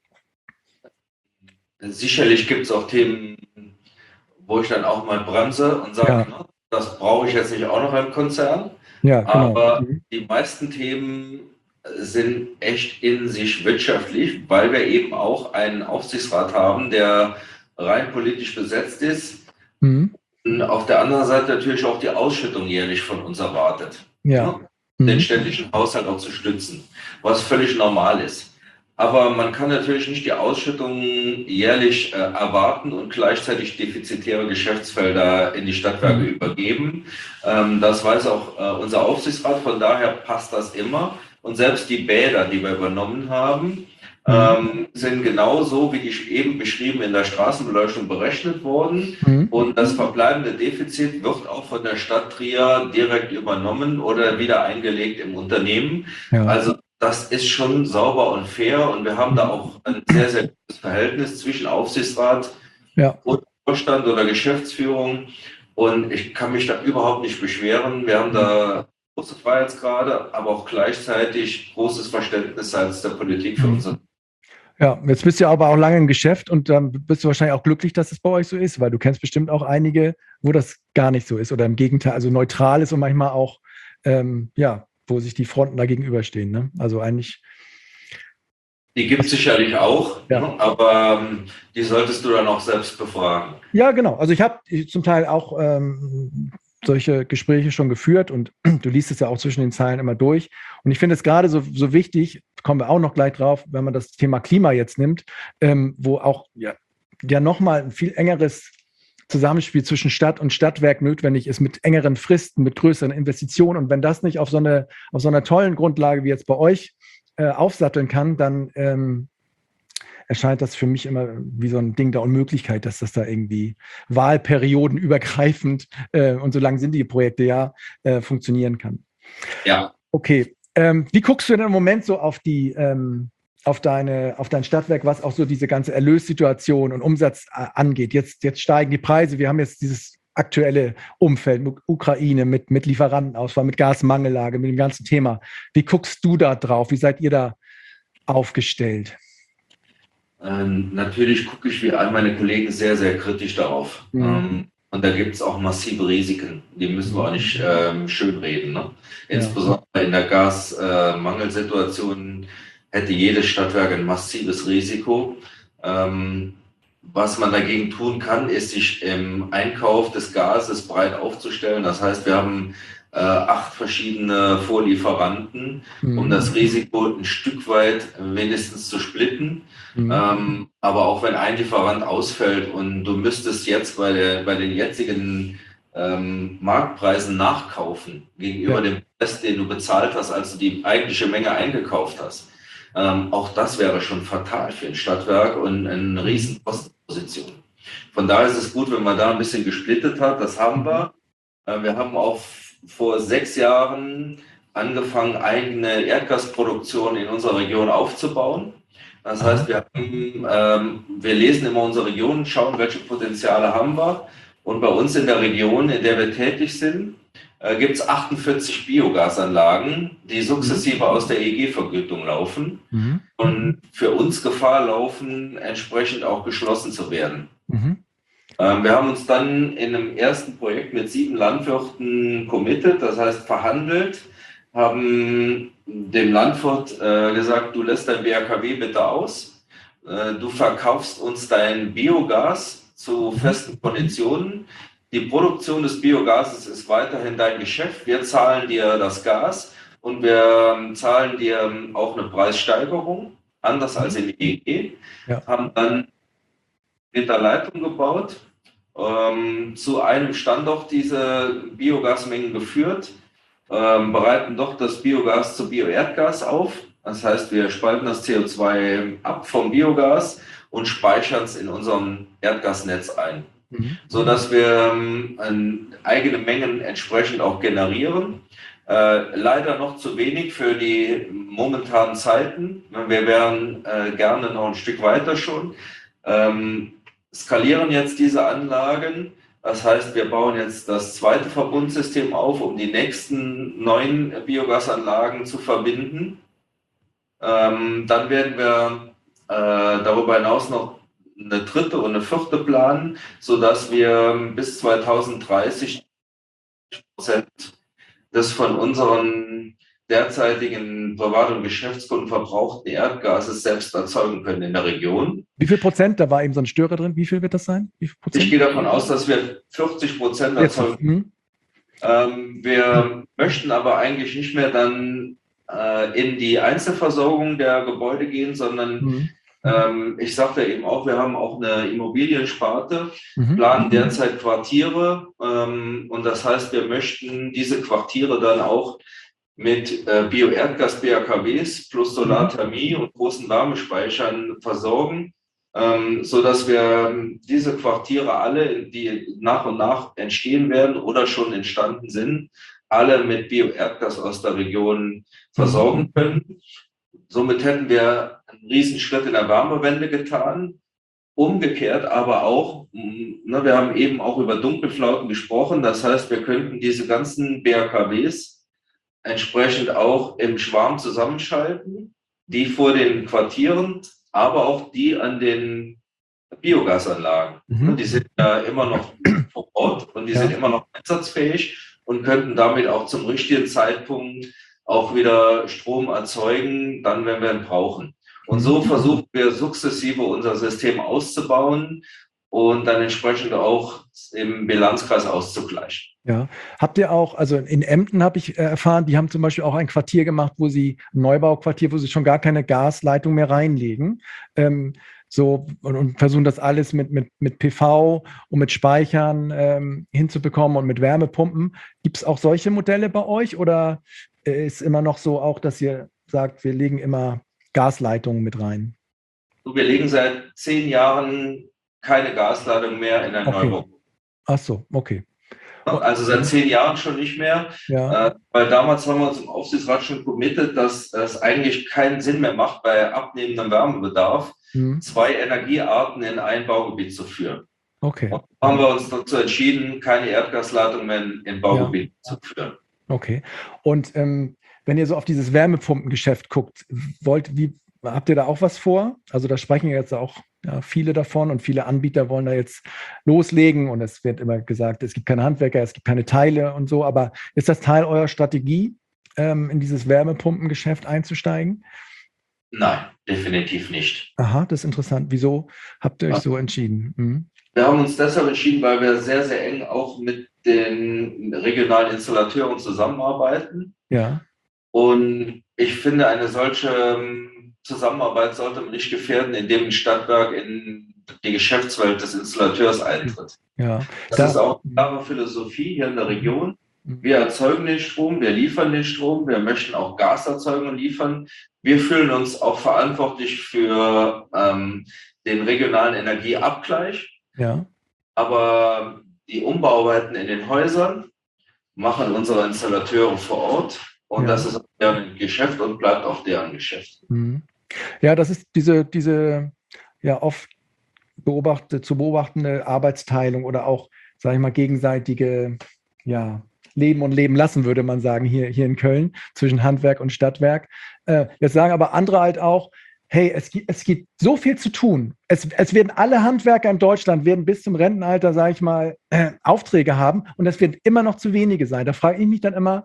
Sicherlich gibt es auch Themen, wo ich dann auch mal bremse und sage, ne, das brauche ich jetzt nicht auch noch im Konzern. Ja, genau. Aber die meisten Themen sind echt in sich wirtschaftlich, weil wir eben auch einen Aufsichtsrat haben, der rein politisch besetzt ist. Mhm. Und auf der anderen Seite natürlich auch die Ausschüttung jährlich von uns erwartet. Ja. Den städtischen Haushalt auch zu stützen, was völlig normal ist. Aber man kann natürlich nicht die Ausschüttung jährlich erwarten und gleichzeitig defizitäre Geschäftsfelder in die Stadtwerke übergeben. Das weiß auch unser Aufsichtsrat, von daher passt das immer. Und selbst die Bäder, die wir übernommen haben, sind genauso, wie die eben beschrieben, in der Straßenbeleuchtung berechnet worden. Und das verbleibende Defizit wird auch von der Stadt Trier direkt übernommen oder wieder eingelegt im Unternehmen. Ja. Also das ist schon sauber und fair und wir haben da auch ein sehr, sehr gutes Verhältnis zwischen Aufsichtsrat und Vorstand oder Geschäftsführung. Und ich kann mich da überhaupt nicht beschweren. Wir haben da große Freiheitsgrade, aber auch gleichzeitig großes Verständnis seitens der Politik für uns. Ja, jetzt bist du aber auch lange im Geschäft und dann bist du wahrscheinlich auch glücklich, dass es bei euch so ist, weil du kennst bestimmt auch einige, wo das gar nicht so ist oder im Gegenteil, also neutral ist und manchmal auch, wo sich die Fronten da gegenüberstehen. Ne? Also eigentlich. Die gibt es sicherlich auch, ne? Aber die solltest du dann auch selbst befragen. Ja, genau. Also ich habe zum Teil auch solche Gespräche schon geführt und du liest es ja auch zwischen den Zeilen immer durch. Und ich finde es gerade so wichtig, kommen wir auch noch gleich drauf, wenn man das Thema Klima jetzt nimmt, wo auch ja nochmal ein viel engeres Zusammenspiel zwischen Stadt und Stadtwerk notwendig ist, mit engeren Fristen, mit größeren Investitionen. Und wenn das nicht auf so einer tollen Grundlage wie jetzt bei euch aufsatteln kann, dann erscheint das für mich immer wie so ein Ding der Unmöglichkeit, dass das da irgendwie wahlperiodenübergreifend und so lang sind die Projekte funktionieren kann. Ja. Okay. Wie guckst du denn im Moment so auf dein Stadtwerk, was auch so diese ganze Erlössituation und Umsatz angeht? Jetzt steigen die Preise. Wir haben jetzt dieses aktuelle Umfeld mit Ukraine, mit Lieferantenausfall, mit Gasmangellage, mit dem ganzen Thema. Wie guckst du da drauf? Wie seid ihr da aufgestellt? Natürlich gucke ich wie all meine Kollegen sehr, sehr kritisch darauf. Und da gibt es auch massive Risiken. Die müssen wir auch nicht schönreden. Ne? Insbesondere in der Gasmangelsituation hätte jedes Stadtwerk ein massives Risiko. Was man dagegen tun kann, ist, sich im Einkauf des Gases breit aufzustellen. Das heißt, wir haben 8 verschiedene Vorlieferanten, um das Risiko ein Stück weit wenigstens zu splitten. Aber auch wenn ein Lieferant ausfällt und du müsstest jetzt bei den jetzigen Marktpreisen nachkaufen gegenüber dem Preis, den du bezahlt hast, als du die eigentliche Menge eingekauft hast. Auch das wäre schon fatal für ein Stadtwerk und eine riesen Kostenposition. Von daher ist es gut, wenn man da ein bisschen gesplittet hat. Das haben wir. Wir haben auch vor 6 Jahren angefangen, eigene Erdgasproduktion in unserer Region aufzubauen. Das heißt, wir lesen immer unsere Region, schauen, welche Potenziale haben wir. Und bei uns in der Region, in der wir tätig sind, gibt es 48 Biogasanlagen, die sukzessive aus der EEG-Vergütung laufen und für uns Gefahr laufen, entsprechend auch geschlossen zu werden. Wir haben uns dann in einem ersten Projekt mit 7 Landwirten committed, das heißt verhandelt, haben dem Landwirt gesagt, du lässt dein BAKW bitte aus, du verkaufst uns dein Biogas zu festen Konditionen. Die Produktion des Biogases ist weiterhin dein Geschäft. Wir zahlen dir das Gas und wir zahlen dir auch eine Preissteigerung, anders als im EEG. Haben dann mit der Leitung gebaut, zu einem Standort diese Biogasmengen geführt, bereiten dort das Biogas zu Bioerdgas auf. Das heißt, wir spalten das CO2 ab vom Biogas und speichern es in unserem Erdgasnetz ein, sodass wir eigene Mengen entsprechend auch generieren. Leider noch zu wenig für die momentanen Zeiten. Wir wären gerne noch ein Stück weiter schon. Skalieren jetzt diese Anlagen. Das heißt, wir bauen jetzt das zweite Verbundsystem auf, um die nächsten 9 Biogasanlagen zu verbinden. Dann werden wir darüber hinaus noch eine 3. und eine 4. planen, sodass wir bis 2030 % des von unseren derzeitigen Privat- und Geschäftskunden verbrauchten Erdgases selbst erzeugen können in der Region. Wie viel Prozent? Da war eben so ein Störer drin. Wie viel wird das sein? Wie viel Prozent? Ich gehe davon aus, dass wir 40% erzeugen. Wir möchten aber eigentlich nicht mehr dann in die Einzelversorgung der Gebäude gehen, sondern ich sagte eben auch, wir haben auch eine Immobiliensparte, planen derzeit Quartiere und das heißt, wir möchten diese Quartiere dann auch mit Bioerdgas-BAKWs plus Solarthermie und großen Wärmespeichern versorgen, sodass wir diese Quartiere alle, die nach und nach entstehen werden oder schon entstanden sind, alle mit Bioerdgas aus der Region versorgen können. Somit hätten wir einen Riesenschritt in der Wärmewende getan. Umgekehrt aber auch, wir haben eben auch über Dunkelflauten gesprochen, das heißt, wir könnten diese ganzen BAKWs entsprechend auch im Schwarm zusammenschalten, die vor den Quartieren, aber auch die an den Biogasanlagen. Die sind ja immer noch vor Ort und die sind immer noch einsatzfähig und könnten damit auch zum richtigen Zeitpunkt auch wieder Strom erzeugen, dann, wenn wir ihn brauchen. Und so versuchen wir sukzessive unser System auszubauen und dann entsprechend auch im Bilanzkreis auszugleichen. Ja, habt ihr auch, also in Emden habe ich erfahren, die haben zum Beispiel auch ein Quartier gemacht, ein Neubauquartier, wo sie schon gar keine Gasleitung mehr reinlegen. Und versuchen das alles mit PV und mit Speichern hinzubekommen und mit Wärmepumpen. Gibt es auch solche Modelle bei euch oder ist immer noch so auch, dass ihr sagt, wir legen immer Gasleitungen mit rein? Wir legen seit 10 Jahren keine Gasleitung mehr in den Neubau. Ach so, okay. Also seit 10 Jahren schon nicht mehr, weil damals haben wir uns im Aufsichtsrat schon committed, dass es eigentlich keinen Sinn mehr macht, bei abnehmendem Wärmebedarf 2 Energiearten in ein Baugebiet zu führen. Okay. Und dann haben wir uns dazu entschieden, keine Erdgasleitung mehr in Baugebieten zu führen. Okay. Und wenn ihr so auf dieses Wärmepumpengeschäft guckt, habt ihr da auch was vor? Also da sprechen jetzt auch viele davon und viele Anbieter wollen da jetzt loslegen und es wird immer gesagt, es gibt keine Handwerker, es gibt keine Teile und so, aber ist das Teil eurer Strategie, in dieses Wärmepumpengeschäft einzusteigen? Nein, definitiv nicht. Aha, das ist interessant. Wieso habt ihr euch so entschieden? Mhm. Wir haben uns deshalb entschieden, weil wir sehr, sehr eng auch mit den regionalen Installateuren zusammenarbeiten. Ja. Und ich finde, eine solche Zusammenarbeit sollte man nicht gefährden, indem ein Stadtwerk in die Geschäftswelt des Installateurs eintritt. Ja. Das ist auch eine klare Philosophie hier in der Region. Wir erzeugen den Strom, wir liefern den Strom, wir möchten auch Gaserzeugungen liefern. Wir fühlen uns auch verantwortlich für den regionalen Energieabgleich. Ja. Aber die Umbauarbeiten in den Häusern machen unsere Installateure vor Ort. Und das ist deren Geschäft und bleibt auch deren Geschäft. Ja, das ist diese oft zu beobachtende Arbeitsteilung oder auch, sage ich mal, gegenseitige Leben und Leben lassen, würde man sagen, hier in Köln, zwischen Handwerk und Stadtwerk. Jetzt sagen aber andere halt auch, hey, es gibt so viel zu tun. Es werden alle Handwerker in Deutschland bis zum Rentenalter, sage ich mal, Aufträge haben und es werden immer noch zu wenige sein. Da frage ich mich dann immer,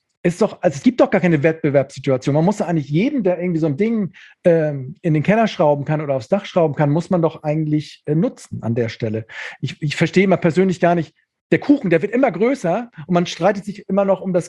es gibt doch gar keine Wettbewerbssituation. Man muss ja eigentlich jeden, der irgendwie so ein Ding in den Keller schrauben kann oder aufs Dach schrauben kann, muss man doch eigentlich nutzen an der Stelle. Ich verstehe immer persönlich gar nicht, der Kuchen, der wird immer größer und man streitet sich immer noch um so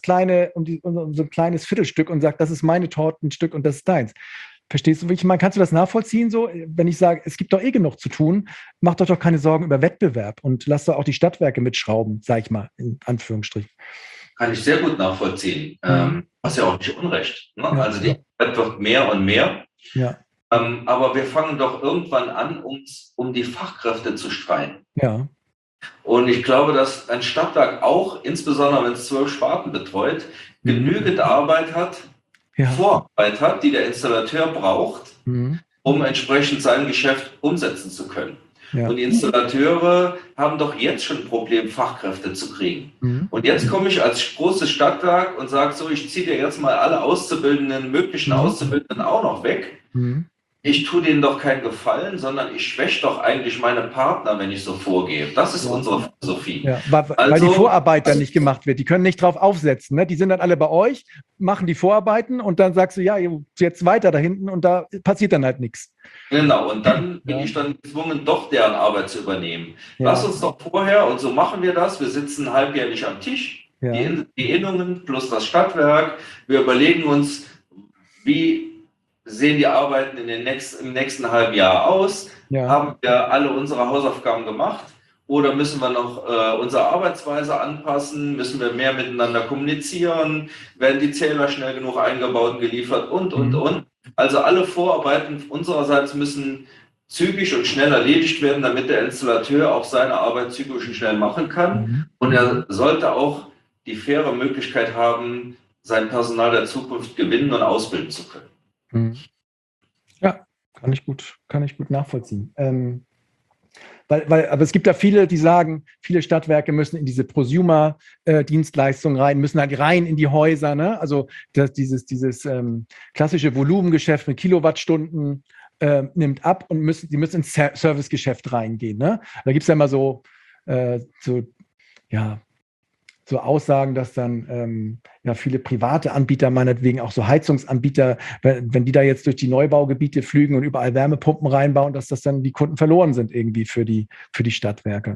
ein kleines Viertelstück und sagt, das ist meine Tortenstück und das ist deins. Verstehst du, wie ich meine? Kannst du das nachvollziehen so? Wenn ich sage, es gibt doch genug zu tun, macht doch keine Sorgen über Wettbewerb und lasst doch auch die Stadtwerke mitschrauben, sage ich mal, in Anführungsstrichen. Kann ich sehr gut nachvollziehen. Hast ja auch nicht Unrecht. Ne? Ja, also die Arbeit wird mehr und mehr. Ja. Aber wir fangen doch irgendwann an, um die Fachkräfte zu streiten. Ja. Und ich glaube, dass ein Stadtwerk auch, insbesondere wenn es 12 Sparten betreut, genügend Arbeit hat, Vorarbeit hat, die der Installateur braucht, um entsprechend sein Geschäft umsetzen zu können. Ja. Und die Installateure haben doch jetzt schon ein Problem, Fachkräfte zu kriegen. Und jetzt komme ich als großes Stadtwerk und sage so, ich ziehe dir jetzt mal alle möglichen Auszubildenden auch noch weg. Ich tue denen doch keinen Gefallen, sondern ich schwäche doch eigentlich meine Partner, wenn ich so vorgehe. Das ist unsere Philosophie. Ja, weil die Vorarbeit dann nicht gemacht wird. Die können nicht drauf aufsetzen. Ne? Die sind dann alle bei euch, machen die Vorarbeiten und dann sagst du, ja, jetzt weiter da hinten und da passiert dann halt nichts. Genau, und dann bin ich dann gezwungen, doch deren Arbeit zu übernehmen. Ja. Lass uns doch vorher, und so machen wir das, wir sitzen halbjährlich am Tisch, die Innungen plus das Stadtwerk. Wir überlegen uns, wie sehen die Arbeiten im nächsten halben Jahr aus? Ja. Haben wir alle unsere Hausaufgaben gemacht? Oder müssen wir noch unsere Arbeitsweise anpassen? Müssen wir mehr miteinander kommunizieren? Werden die Zähler schnell genug eingebaut und geliefert? Und. Also alle Vorarbeiten unsererseits müssen zügig und schnell erledigt werden, damit der Installateur auch seine Arbeit zügig und schnell machen kann. Und er sollte auch die faire Möglichkeit haben, sein Personal der Zukunft gewinnen und ausbilden zu können. Ja, kann ich gut nachvollziehen. Aber es gibt ja viele, die sagen, viele Stadtwerke müssen in diese Prosumer-Dienstleistungen rein, müssen halt rein in die Häuser. Ne? Also dieses klassische Volumengeschäft mit Kilowattstunden nimmt ab und die müssen ins Servicegeschäft reingehen. Ne? Da gibt es ja immer so Aussagen, dass dann viele private Anbieter, meinetwegen auch so Heizungsanbieter, wenn die da jetzt durch die Neubaugebiete flügen und überall Wärmepumpen reinbauen, dass das dann die Kunden verloren sind irgendwie für die Stadtwerke.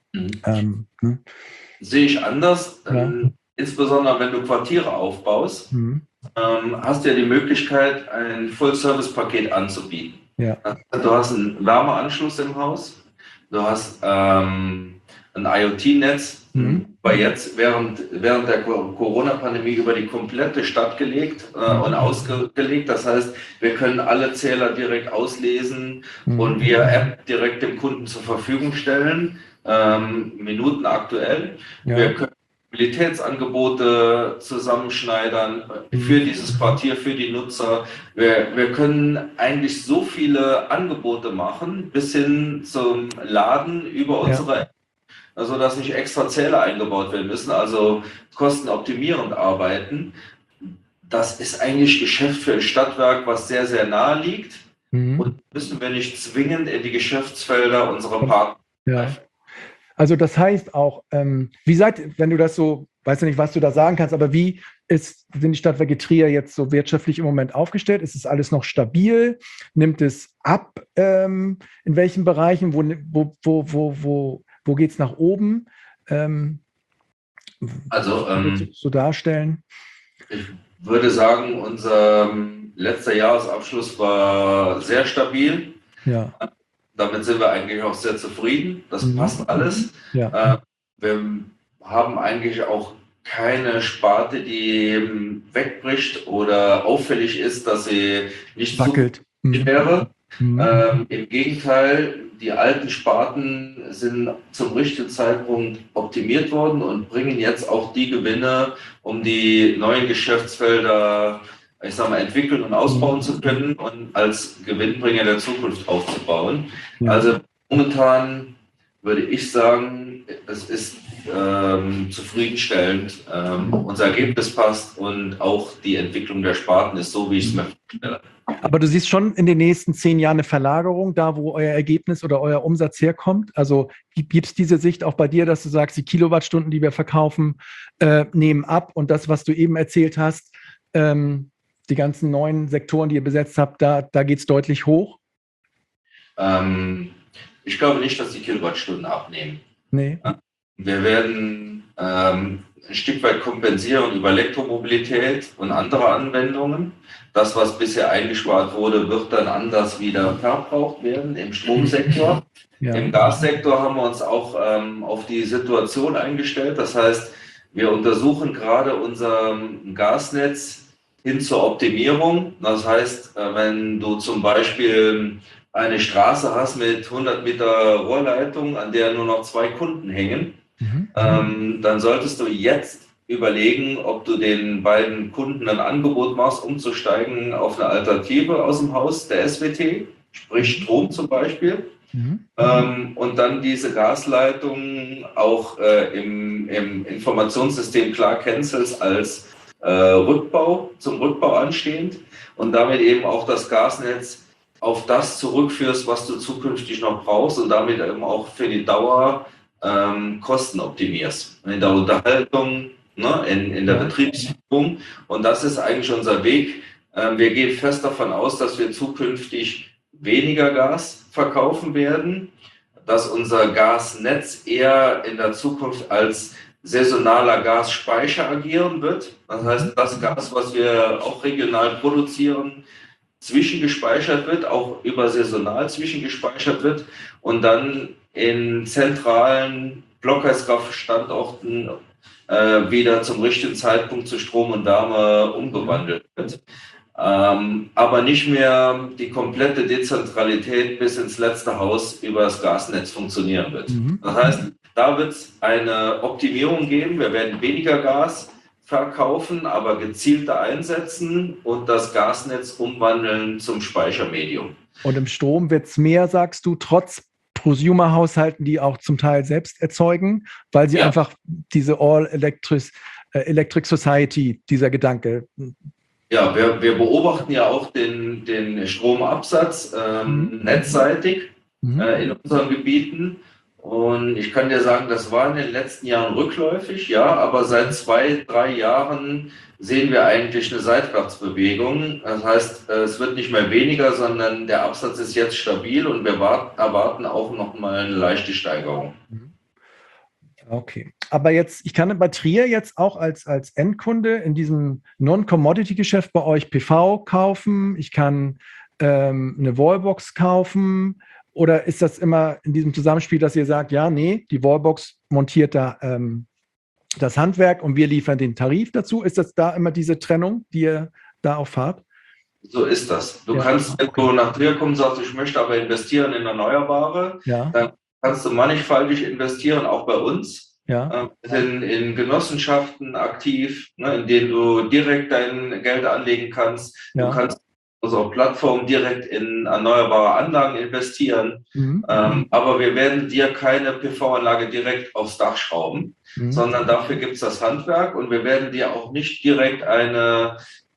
Sehe ich anders. Insbesondere wenn du Quartiere aufbaust, hast du ja die Möglichkeit, ein Full-Service-Paket anzubieten. Ja. Du hast einen Wärmeanschluss im Haus, du hast ein IoT-Netz, war jetzt während der Corona-Pandemie über die komplette Stadt gelegt und ausgelegt. Das heißt, wir können alle Zähler direkt auslesen und via App direkt dem Kunden zur Verfügung stellen, Minuten aktuell. Ja. Wir können Mobilitätsangebote zusammenschneidern für dieses Quartier, für die Nutzer. Wir können eigentlich so viele Angebote machen, bis hin zum Laden über unsere App. Also, dass nicht extra Zähler eingebaut werden müssen, also kostenoptimierend arbeiten. das ist eigentlich Geschäft für ein Stadtwerk, was sehr, sehr nahe liegt. Und müssen wir nicht zwingend in die Geschäftsfelder unserer Partner greifen. Ja. Also das heißt auch, wenn du das so, weiß ja nicht, was du da sagen kannst, aber sind die Stadtwerke Trier jetzt so wirtschaftlich im Moment aufgestellt? Ist es alles noch stabil? Nimmt es ab? In welchen Bereichen? Wo geht es nach oben? So darstellen? Ich würde sagen, unser letzter Jahresabschluss war sehr stabil. Ja. Damit sind wir eigentlich auch sehr zufrieden. Das passt alles. Ja. Wir haben eigentlich auch keine Sparte, die wegbricht oder auffällig ist, dass sie nicht wackelt wäre. Im Gegenteil, die alten Sparten sind zum richtigen Zeitpunkt optimiert worden und bringen jetzt auch die Gewinne, um die neuen Geschäftsfelder, ich sag mal, entwickeln und ausbauen zu können und als Gewinnbringer der Zukunft aufzubauen. Ja. Also momentan würde ich sagen, es ist zufriedenstellend. Unser Ergebnis passt und auch die Entwicklung der Sparten ist so, wie ich es mir vorstelle. Aber du siehst schon in den nächsten 10 Jahren eine Verlagerung, da wo euer Ergebnis oder euer Umsatz herkommt? Also gibt es diese Sicht auch bei dir, dass du sagst, die Kilowattstunden, die wir verkaufen, nehmen ab und das, was du eben erzählt hast, die ganzen neuen Sektoren, die ihr besetzt habt, da geht es deutlich hoch? Ich glaube nicht, dass die Kilowattstunden abnehmen. Nee. Wir werden ein Stück weit kompensieren über Elektromobilität und andere Anwendungen. Das, was bisher eingespart wurde, wird dann anders wieder verbraucht werden im Stromsektor. Ja. Im Gassektor haben wir uns auch auf die Situation eingestellt. Das heißt, wir untersuchen gerade unser Gasnetz hin zur Optimierung. Das heißt, wenn du zum Beispiel eine Straße hast mit 100 Meter Rohrleitung, an der nur noch 2 Kunden hängen, dann solltest du jetzt überlegen, ob du den beiden Kunden ein Angebot machst, umzusteigen auf eine Alternative aus dem Haus der SWT, sprich Strom zum Beispiel. Und dann diese Gasleitung auch im Informationssystem klar cancelst als zum Rückbau anstehend und damit eben auch das Gasnetz auf das zurückführst, was du zukünftig noch brauchst und damit eben auch für die Dauer Kosten optimierst. In der Unterhaltung, ne, in der Betriebsführung. Und das ist eigentlich unser Weg. Wir gehen fest davon aus, dass wir zukünftig weniger Gas verkaufen werden, dass unser Gasnetz eher in der Zukunft als saisonaler Gasspeicher agieren wird. Das heißt, das Gas, was wir auch regional produzieren, zwischengespeichert wird, auch über saisonal zwischengespeichert wird und dann in zentralen Blockheizkraftstandorten wieder zum richtigen Zeitpunkt zu Strom und Wärme umgewandelt wird. Aber nicht mehr die komplette Dezentralität bis ins letzte Haus über das Gasnetz funktionieren wird. Das heißt, da wird es eine Optimierung geben. Wir werden weniger Gas verkaufen, aber gezielter einsetzen und das Gasnetz umwandeln zum Speichermedium. Und im Strom wird es mehr, sagst du, trotz Prosumer-Haushalten, die auch zum Teil selbst erzeugen, weil sie einfach diese All-Electric Society, dieser Gedanke. Ja, wir beobachten ja auch den Stromabsatz netzseitig in unseren Gebieten. Und ich kann dir sagen, das war in den letzten Jahren rückläufig, ja, aber seit 2-3 Jahren sehen wir eigentlich eine Seitwärtsbewegung. Das heißt, es wird nicht mehr weniger, sondern der Absatz ist jetzt stabil und wir erwarten auch noch mal eine leichte Steigerung. Okay, aber jetzt, ich kann bei Trier jetzt auch als Endkunde in diesem Non-Commodity-Geschäft bei euch PV kaufen, ich kann eine Wallbox kaufen. Oder ist das immer in diesem Zusammenspiel, dass ihr sagt, ja, nee, die Wallbox montiert da das Handwerk und wir liefern den Tarif dazu? Ist das da immer diese Trennung, die ihr da auch fahrt? So ist das. Du kannst, wenn du nach Trier kommst und sagst, ich möchte aber investieren in Erneuerbare, dann kannst du mannigfaltig investieren, auch bei uns. Ja. Wir sind in Genossenschaften aktiv, ne, in denen du direkt dein Geld anlegen kannst. Ja. Du kannst unsere Plattform direkt in erneuerbare Anlagen investieren. Aber wir werden dir keine PV-Anlage direkt aufs Dach schrauben, sondern dafür gibt es das Handwerk und wir werden dir auch nicht direkt eine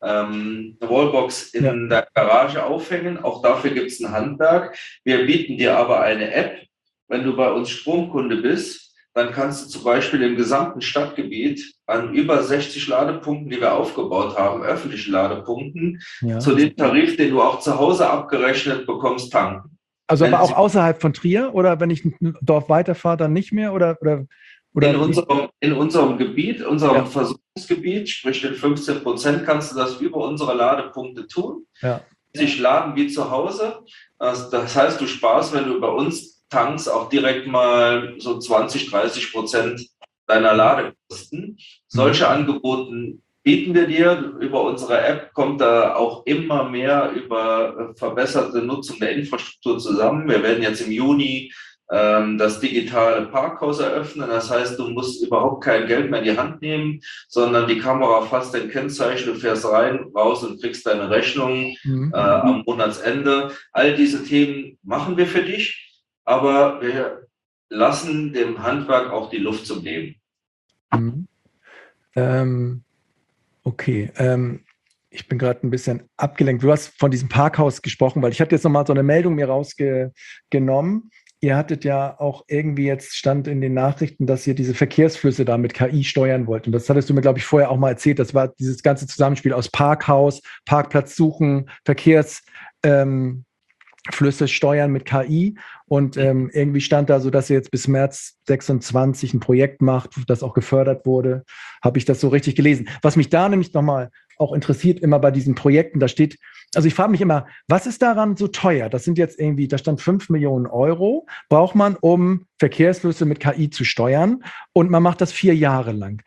eine Wallbox in der Garage aufhängen. Auch dafür gibt es ein Handwerk. Wir bieten dir aber eine App. Wenn du bei uns Stromkunde bist, dann kannst du zum Beispiel im gesamten Stadtgebiet an über 60 Ladepunkten, die wir aufgebaut haben, öffentlichen Ladepunkten, zu dem Tarif, den du auch zu Hause abgerechnet bekommst, tanken. Also aber auch außerhalb von Trier, oder wenn ich ein Dorf weiterfahre, dann nicht mehr? Oder in unserem Gebiet, unserem Versorgungsgebiet, sprich den 15%, kannst du das über unsere Ladepunkte tun. Ja. Sich laden wie zu Hause. Das heißt, du sparst, wenn du bei uns tankst, auch direkt mal so 20-30% deiner Ladekosten. Solche Angebote bieten wir dir. Über unsere App kommt da auch immer mehr über verbesserte Nutzung der Infrastruktur zusammen. Wir werden jetzt im Juni das digitale Parkhaus eröffnen. Das heißt, du musst überhaupt kein Geld mehr in die Hand nehmen, sondern die Kamera fasst dein Kennzeichen, du fährst rein, raus und kriegst deine Rechnung am Monatsende. All diese Themen machen wir für dich, aber wir lassen dem Handwerk auch die Luft zum Leben. Okay. Ich bin gerade ein bisschen abgelenkt. Du hast von diesem Parkhaus gesprochen, weil ich hatte jetzt nochmal so eine Meldung mir rausgenommen. Ihr hattet ja auch irgendwie, jetzt stand in den Nachrichten, dass ihr diese Verkehrsflüsse da mit KI steuern wollt. Und das hattest du mir, glaube ich, vorher auch mal erzählt. Das war dieses ganze Zusammenspiel aus Parkhaus, Parkplatz suchen, Verkehrsflüsse steuern mit KI. Und irgendwie stand da so, dass ihr jetzt bis März 26 ein Projekt macht, das auch gefördert wurde. Habe ich das so richtig gelesen? Was mich da nämlich nochmal auch interessiert, immer bei diesen Projekten, da steht, also ich frage mich immer, was ist daran so teuer? Das sind jetzt irgendwie, da stand 5 Millionen Euro, braucht man, um Verkehrsflüsse mit KI zu steuern, und man macht das 4 Jahre lang.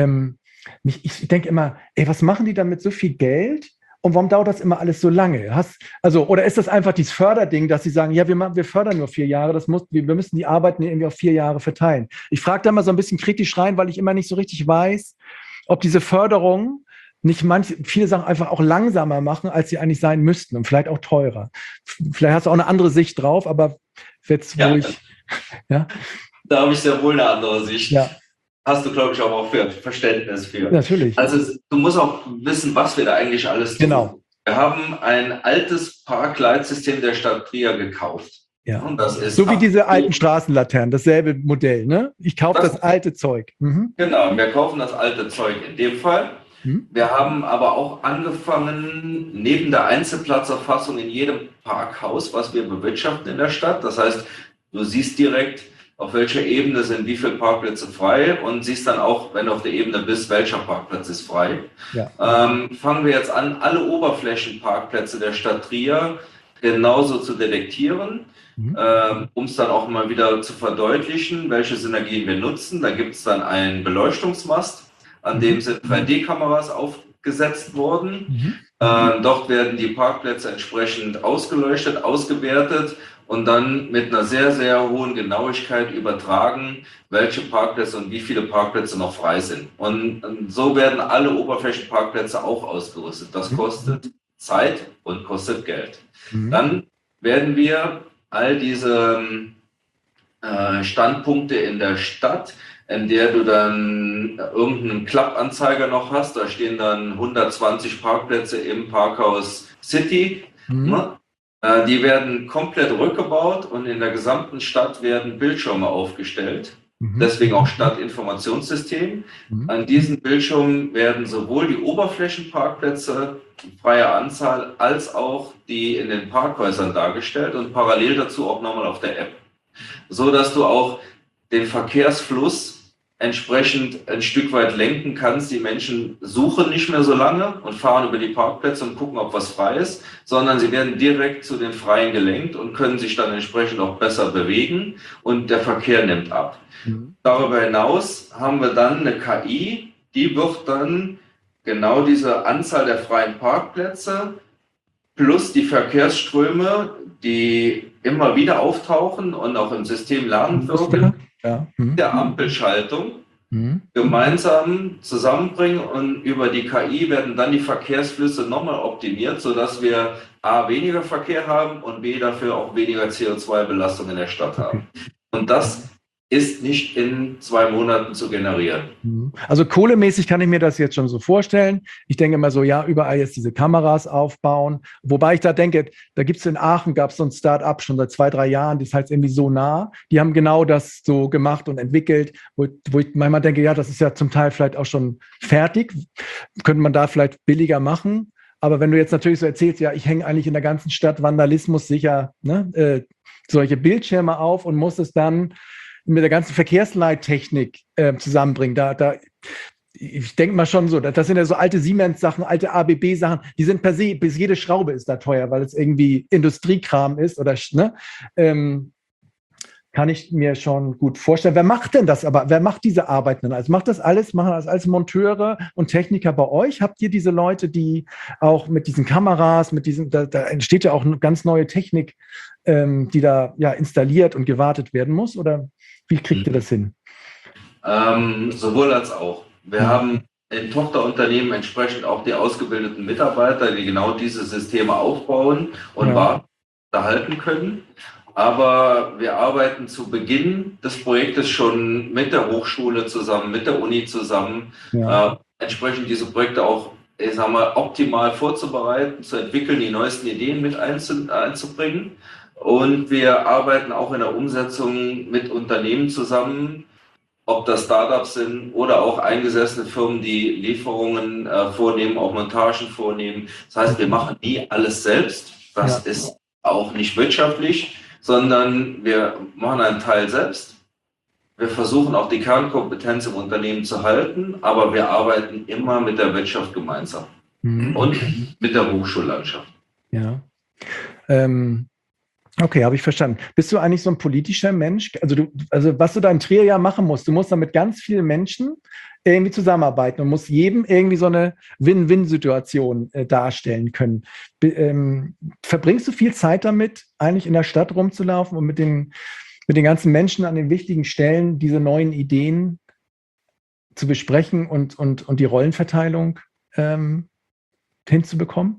Ich denke immer, was machen die da mit so viel Geld? Und warum dauert das immer alles so lange? Oder ist das einfach dieses Förderding, dass sie sagen, ja, wir fördern nur 4 Jahre, wir müssen die Arbeiten irgendwie auf 4 Jahre verteilen. Ich frage da mal so ein bisschen kritisch rein, weil ich immer nicht so richtig weiß, ob diese Förderung nicht viele Sachen einfach auch langsamer machen, als sie eigentlich sein müssten, und vielleicht auch teurer. Vielleicht hast du auch eine andere Sicht drauf, aber jetzt, Da habe ich sehr wohl eine andere Sicht. Ja. Hast du, glaube ich, auch für Verständnis für. Natürlich. Also du musst auch wissen, was wir da eigentlich alles tun. Genau. Wir haben ein altes Parkleitsystem der Stadt Trier gekauft. Ja. Und das ist so wie diese alten Straßenlaternen, dasselbe Modell, ne? Ich kaufe das alte Zeug. Genau, wir kaufen das alte Zeug in dem Fall. Wir haben aber auch angefangen, neben der Einzelplatzerfassung in jedem Parkhaus, was wir bewirtschaften in der Stadt. Das heißt, du siehst direkt, auf welcher Ebene sind wie viele Parkplätze frei, und siehst dann auch, wenn du auf der Ebene bist, welcher Parkplatz ist frei. Ja. Fangen wir jetzt an, alle Oberflächenparkplätze der Stadt Trier genauso zu detektieren, um es dann auch mal wieder zu verdeutlichen, welche Synergien wir nutzen. Da gibt es dann einen Beleuchtungsmast, an dem sind 3D-Kameras aufgesetzt worden. Dort werden die Parkplätze entsprechend ausgeleuchtet, ausgewertet und dann mit einer sehr, sehr hohen Genauigkeit übertragen, welche Parkplätze und wie viele Parkplätze noch frei sind. Und so werden alle Oberflächenparkplätze auch ausgerüstet. Das kostet Zeit und kostet Geld. Dann werden wir all diese Standpunkte in der Stadt, in der du dann irgendeinen Klappanzeiger noch hast, da stehen dann 120 Parkplätze im Parkhaus City, die werden komplett rückgebaut und in der gesamten Stadt werden Bildschirme aufgestellt, deswegen auch Stadtinformationssystem. An diesen Bildschirmen werden sowohl die Oberflächenparkplätze in freier Anzahl als auch die in den Parkhäusern dargestellt und parallel dazu auch nochmal auf der App, so dass du auch den Verkehrsfluss entsprechend ein Stück weit lenken kannst. Die Menschen suchen nicht mehr so lange und fahren über die Parkplätze und gucken, ob was frei ist, sondern sie werden direkt zu den Freien gelenkt und können sich dann entsprechend auch besser bewegen und der Verkehr nimmt ab. Darüber hinaus haben wir dann eine KI, die wird dann genau diese Anzahl der freien Parkplätze plus die Verkehrsströme, die immer wieder auftauchen und auch im System lernen wirken, der Ampelschaltung gemeinsam zusammenbringen, und über die KI werden dann die Verkehrsflüsse nochmal optimiert, sodass wir A, weniger Verkehr haben und B, dafür auch weniger CO2-Belastung in der Stadt haben. Und das ist nicht in 2 Monaten zu generieren. Also kohlemäßig kann ich mir das jetzt schon so vorstellen. Ich denke immer so, ja, überall jetzt diese Kameras aufbauen. Wobei ich da denke, da gibt es in Aachen, gab es so ein Start-up schon seit 2, 3 Jahren, das heißt irgendwie Sonar. Die haben genau das so gemacht und entwickelt, wo ich manchmal denke, ja, das ist ja zum Teil vielleicht auch schon fertig. Könnte man da vielleicht billiger machen. Aber wenn du jetzt natürlich so erzählst, ja, ich hänge eigentlich in der ganzen Stadt Vandalismus sicher, ne, solche Bildschirme auf und muss es dann mit der ganzen Verkehrsleittechnik zusammenbringen. Ich denke mal schon so, das sind ja so alte Siemens-Sachen, alte ABB-Sachen, die sind per se, bis jede Schraube ist da teuer, weil es irgendwie Industriekram ist oder, ne? Kann ich mir schon gut vorstellen. Wer macht denn das aber? Wer macht diese Arbeiten denn? Also machen das als Monteure und Techniker bei euch? Habt ihr diese Leute, die auch mit diesen Kameras, da entsteht ja auch eine ganz neue Technik, die da ja installiert und gewartet werden muss? Oder wie kriegt ihr das hin? Sowohl als auch. Wir haben in Tochterunternehmen entsprechend auch die ausgebildeten Mitarbeiter, die genau diese Systeme aufbauen und halten können. Aber wir arbeiten zu Beginn des Projektes schon mit der Hochschule zusammen, mit der Uni zusammen, entsprechend diese Projekte auch, ich sag mal, optimal vorzubereiten, zu entwickeln, die neuesten Ideen mit einzubringen. Und wir arbeiten auch in der Umsetzung mit Unternehmen zusammen, ob das Startups sind oder auch eingesessene Firmen, die Lieferungen vornehmen, auch Montagen vornehmen. Das heißt, wir machen nie alles selbst. Das ist auch nicht wirtschaftlich, sondern wir machen einen Teil selbst. Wir versuchen auch die Kernkompetenz im Unternehmen zu halten, aber wir arbeiten immer mit der Wirtschaft gemeinsam und mit der Hochschullandschaft. Ja. Okay, habe ich verstanden. Bist du eigentlich so ein politischer Mensch? Also was du da in Trier ja machen musst, du musst da mit ganz vielen Menschen irgendwie zusammenarbeiten und musst jedem irgendwie so eine Win-Win-Situation darstellen können. Verbringst du viel Zeit damit, eigentlich in der Stadt rumzulaufen und mit den ganzen Menschen an den wichtigen Stellen diese neuen Ideen zu besprechen und die Rollenverteilung hinzubekommen?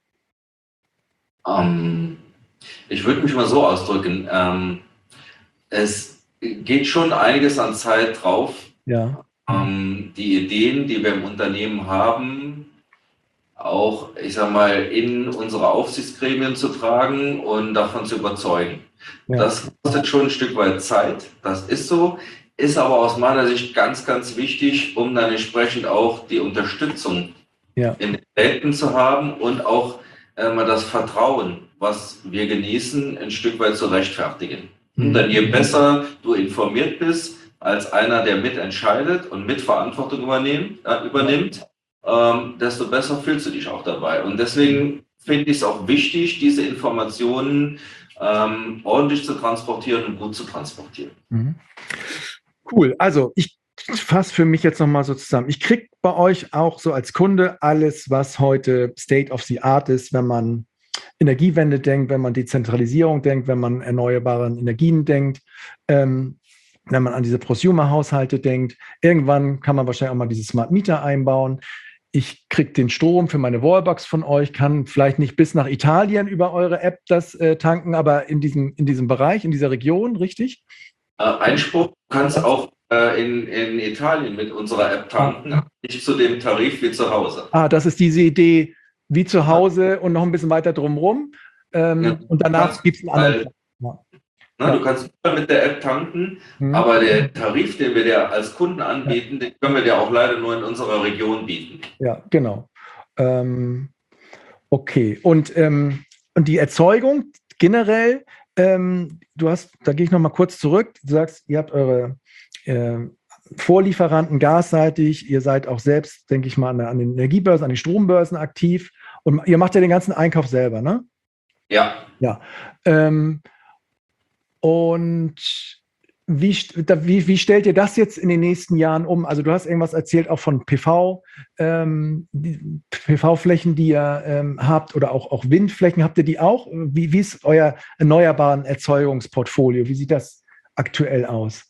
Ich würde mich mal so ausdrücken, es geht schon einiges an Zeit drauf, die Ideen, die wir im Unternehmen haben, auch, ich sag mal, in unsere Aufsichtsgremien zu tragen und davon zu überzeugen. Ja. Das kostet schon ein Stück weit Zeit, das ist so, ist aber aus meiner Sicht ganz, ganz wichtig, um dann entsprechend auch die Unterstützung in den Projekten zu haben und auch mal das Vertrauen, was wir genießen, ein Stück weit zu rechtfertigen. Und dann je besser du informiert bist, als einer, der mitentscheidet und Mitverantwortung übernimmt, desto besser fühlst du dich auch dabei. Und deswegen finde ich es auch wichtig, diese Informationen ordentlich zu transportieren und gut zu transportieren. Cool. Also ich fasse für mich jetzt nochmal so zusammen. Ich kriege bei euch auch so als Kunde alles, was heute State of the Art ist, wenn man Energiewende denkt, wenn man Dezentralisierung denkt, wenn man erneuerbare Energien denkt, wenn man an diese Prosumer-Haushalte denkt. Irgendwann kann man wahrscheinlich auch mal diese Smart Meter einbauen. Ich kriege den Strom für meine Wallbox von euch, kann vielleicht nicht bis nach Italien über eure App das tanken, aber in diesem Bereich, in dieser Region, richtig? Einspruch, du kannst auch in Italien mit unserer App tanken, nicht zu dem Tarif wie zu Hause. Das ist diese Idee, wie zu Hause und noch ein bisschen weiter drumherum. Und danach gibt es einen anderen. Du kannst mit der App tanken, aber der Tarif, den wir dir als Kunden anbieten, den können wir dir auch leider nur in unserer Region bieten. Ja, genau. Okay. Und die Erzeugung generell, da gehe ich noch mal kurz zurück. Du sagst, ihr habt eure Vorlieferanten gasseitig, ihr seid auch selbst, denke ich mal, an den Energiebörsen, an den Strombörsen aktiv und ihr macht ja den ganzen Einkauf selber, ne? Ja. Ja. Und wie stellt ihr das jetzt in den nächsten Jahren um? Also du hast irgendwas erzählt auch von PV-Flächen, die ihr habt oder auch Windflächen. Habt ihr die auch? Wie ist euer erneuerbaren Erzeugungsportfolio? Wie sieht das aktuell aus?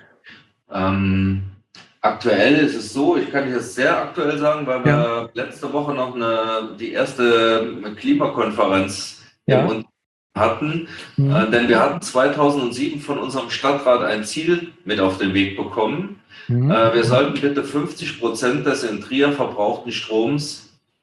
Aktuell ist es so, ich kann das sehr aktuell sagen, weil wir letzte Woche noch die erste Klimakonferenz im Unternehmen hatten. Denn wir hatten 2007 von unserem Stadtrat ein Ziel mit auf den Weg bekommen. Wir sollten bitte 50% des in Trier verbrauchten Stroms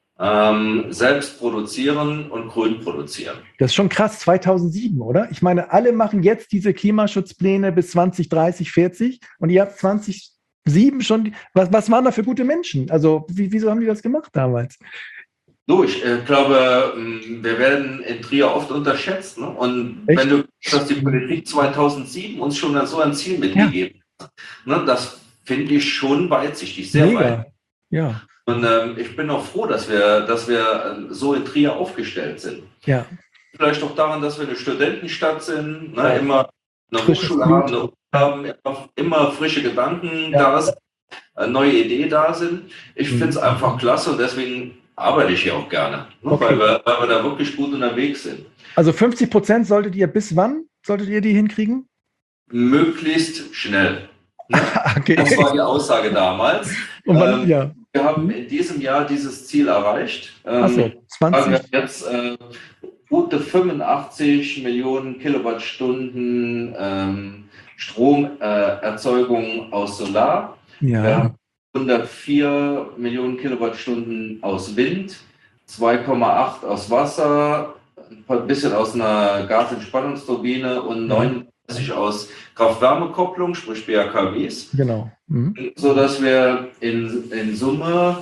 selbst produzieren und grün produzieren. Das ist schon krass, 2007, oder? Ich meine, alle machen jetzt diese Klimaschutzpläne bis 2030, 40 und ihr habt 2007 schon, was waren da für gute Menschen? Also wieso haben die das gemacht damals? Ich glaube, wir werden in Trier oft unterschätzt. Ne? Und echt? Wenn du dass die Politik 2007 uns schon so ein Ziel mitgegeben hat, ne? Das finde ich schon weitsichtig, sehr weit. Ja. Und ich bin auch froh, dass wir so in Trier aufgestellt sind. Ja. Vielleicht auch daran, dass wir eine Studentenstadt sind, ne? Immer eine Hochschule haben, immer frische Gedanken da sind, neue Ideen da sind. Ich finde es einfach klasse und deswegen arbeite ich hier auch gerne, ne? Okay. Weil wir da wirklich gut unterwegs sind. Also 50% solltet ihr bis wann die hinkriegen? Möglichst schnell. Ne? Okay. Das war die Aussage damals. Und wann, ja. Wir haben in diesem Jahr dieses Ziel erreicht. Achso, 20. Wir haben jetzt gute 85 Millionen Kilowattstunden Stromerzeugung aus Solar. Ja. Wir haben 104 Millionen Kilowattstunden aus Wind, 2,8 aus Wasser, ein bisschen aus einer Gasentspannungsturbine und 39 aus Kraft-Wärme-Kopplung, sprich BHKWs. Genau. Sodass wir in Summe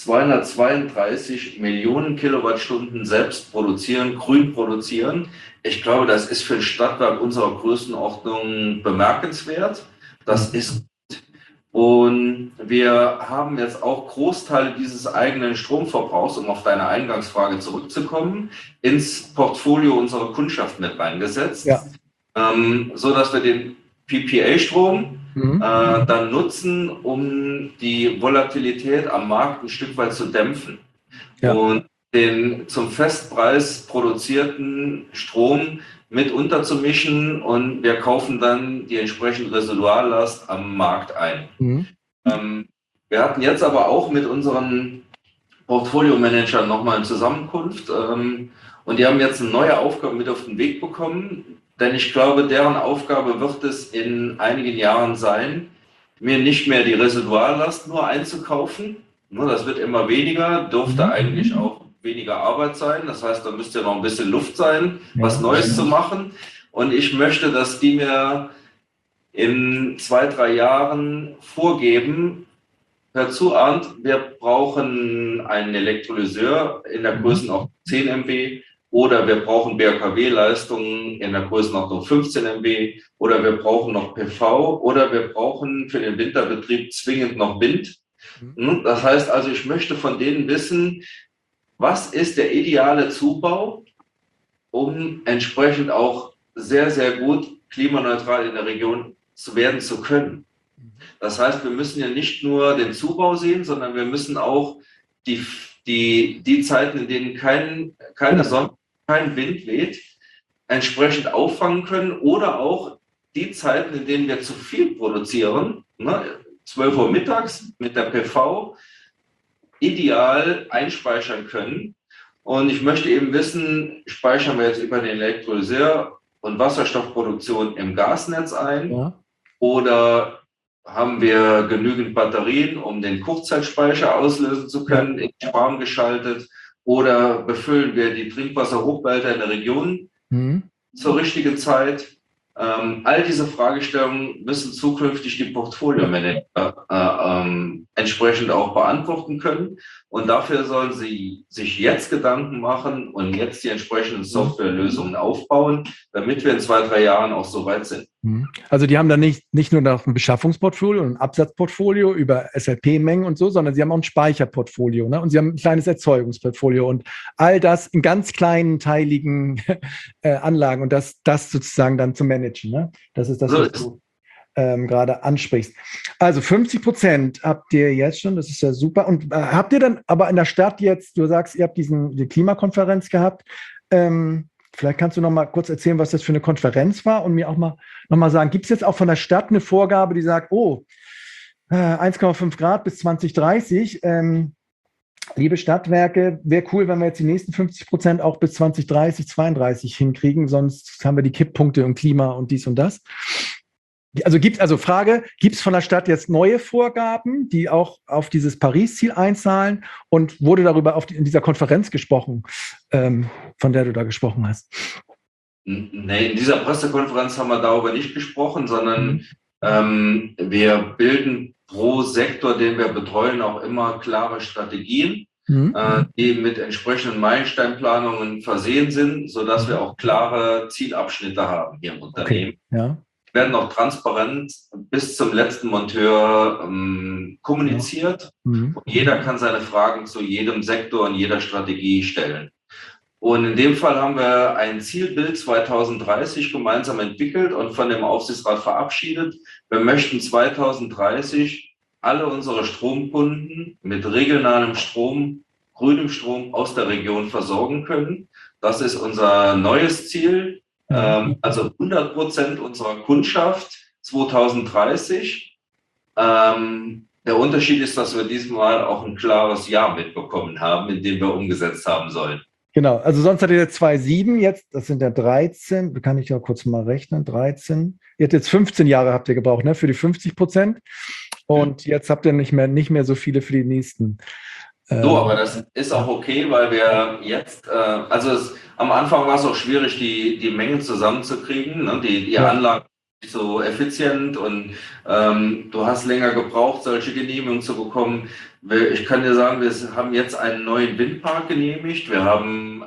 232 Millionen Kilowattstunden selbst produzieren, grün produzieren. Ich glaube, das ist für ein Stadtwerk unserer Größenordnung bemerkenswert. Das ist gut. Und wir haben jetzt auch Großteile dieses eigenen Stromverbrauchs, um auf deine Eingangsfrage zurückzukommen, ins Portfolio unserer Kundschaft mit reingesetzt, sodass wir den PPA-Strom dann nutzen, um die Volatilität am Markt ein Stück weit zu dämpfen. Ja. Und den zum Festpreis produzierten Strom mit unterzumischen und wir kaufen dann die entsprechende Residuallast am Markt ein. Wir hatten jetzt aber auch mit unseren Portfolio-Managern nochmal eine Zusammenkunft und die haben jetzt eine neue Aufgabe mit auf den Weg bekommen, denn ich glaube, deren Aufgabe wird es in einigen Jahren sein, mir nicht mehr die Residuallast nur einzukaufen. Das wird immer weniger, dürfte eigentlich auch weniger Arbeit sein. Das heißt, da müsste ja noch ein bisschen Luft sein, was Neues zu machen. Und ich möchte, dass die mir in 2-3 Jahren vorgeben, hör zu, Arndt, wir brauchen einen Elektrolyseur in der Größenordnung 10 MW oder wir brauchen BHKW-Leistungen in der Größenordnung 15 MW oder wir brauchen noch PV oder wir brauchen für den Winterbetrieb zwingend noch Wind. Das heißt also, ich möchte von denen wissen, was ist der ideale Zubau, um entsprechend auch sehr, sehr gut klimaneutral in der Region werden zu können. Das heißt, wir müssen ja nicht nur den Zubau sehen, sondern wir müssen auch die Zeiten, in denen keine Sonne, kein Wind weht, entsprechend auffangen können oder auch die Zeiten, in denen wir zu viel produzieren, 12 Uhr mittags mit der PV, ideal einspeichern können. Und ich möchte eben wissen, speichern wir jetzt über den Elektrolyseur und Wasserstoffproduktion im Gasnetz ein oder haben wir genügend Batterien, um den Kurzzeitspeicher auslösen zu können, in Schwarm geschaltet oder befüllen wir die Trinkwasserhochbehälter in der Region zur richtigen Zeit. All diese Fragestellungen müssen zukünftig die Portfolio-Manager entsprechend auch beantworten können. Und dafür sollen sie sich jetzt Gedanken machen und jetzt die entsprechenden Softwarelösungen aufbauen, damit wir in 2-3 Jahren auch so weit sind. Also die haben dann nicht nur noch ein Beschaffungsportfolio und ein Absatzportfolio über SLP-Mengen und so, sondern sie haben auch ein Speicherportfolio, ne? Und sie haben ein kleines Erzeugungsportfolio und all das in ganz kleinen, teiligen Anlagen und das sozusagen dann zu managen. Ne? Das ist das, was du gerade ansprichst. Also 50% habt ihr jetzt schon, das ist ja super. Und habt ihr dann aber in der Stadt jetzt, du sagst, ihr habt die Klimakonferenz gehabt, vielleicht kannst du noch mal kurz erzählen, was das für eine Konferenz war und mir auch noch mal sagen, gibt es jetzt auch von der Stadt eine Vorgabe, die sagt, 1,5 Grad bis 2030, liebe Stadtwerke, wäre cool, wenn wir jetzt die nächsten 50% auch bis 2030, 32 hinkriegen, sonst haben wir die Kipppunkte im Klima und dies und das. Frage, gibt es von der Stadt jetzt neue Vorgaben, die auch auf dieses Paris-Ziel einzahlen, und wurde darüber in dieser Konferenz gesprochen, von der du da gesprochen hast? Nee, in dieser Pressekonferenz haben wir darüber nicht gesprochen, sondern wir bilden pro Sektor, den wir betreuen, auch immer klare Strategien, die mit entsprechenden Meilensteinplanungen versehen sind, sodass wir auch klare Zielabschnitte haben hier im Unternehmen. Okay. Ja. Werden auch transparent bis zum letzten Monteur kommuniziert. Und jeder kann seine Fragen zu jedem Sektor und jeder Strategie stellen. Und in dem Fall haben wir ein Zielbild 2030 gemeinsam entwickelt und von dem Aufsichtsrat verabschiedet. Wir möchten 2030 alle unsere Stromkunden mit regionalem Strom, grünem Strom aus der Region versorgen können. Das ist unser neues Ziel. Also 100% unserer Kundschaft 2030. Der Unterschied ist, dass wir diesmal auch ein klares Ja mitbekommen haben, in dem wir umgesetzt haben sollen. Genau, also sonst hattet ihr 2,7, jetzt, das sind ja 13, kann ich ja kurz mal rechnen, 13. Ihr habt jetzt 15 Jahre habt ihr gebraucht, ne, für die 50%. Und jetzt habt ihr nicht mehr so viele für die nächsten. So, aber das ist auch okay, weil wir jetzt, am Anfang war es auch schwierig, die Mengen zusammenzukriegen, ne? Die Anlage ist nicht so effizient und du hast länger gebraucht, solche Genehmigungen zu bekommen. Ich kann dir sagen, wir haben jetzt einen neuen Windpark genehmigt. Wir haben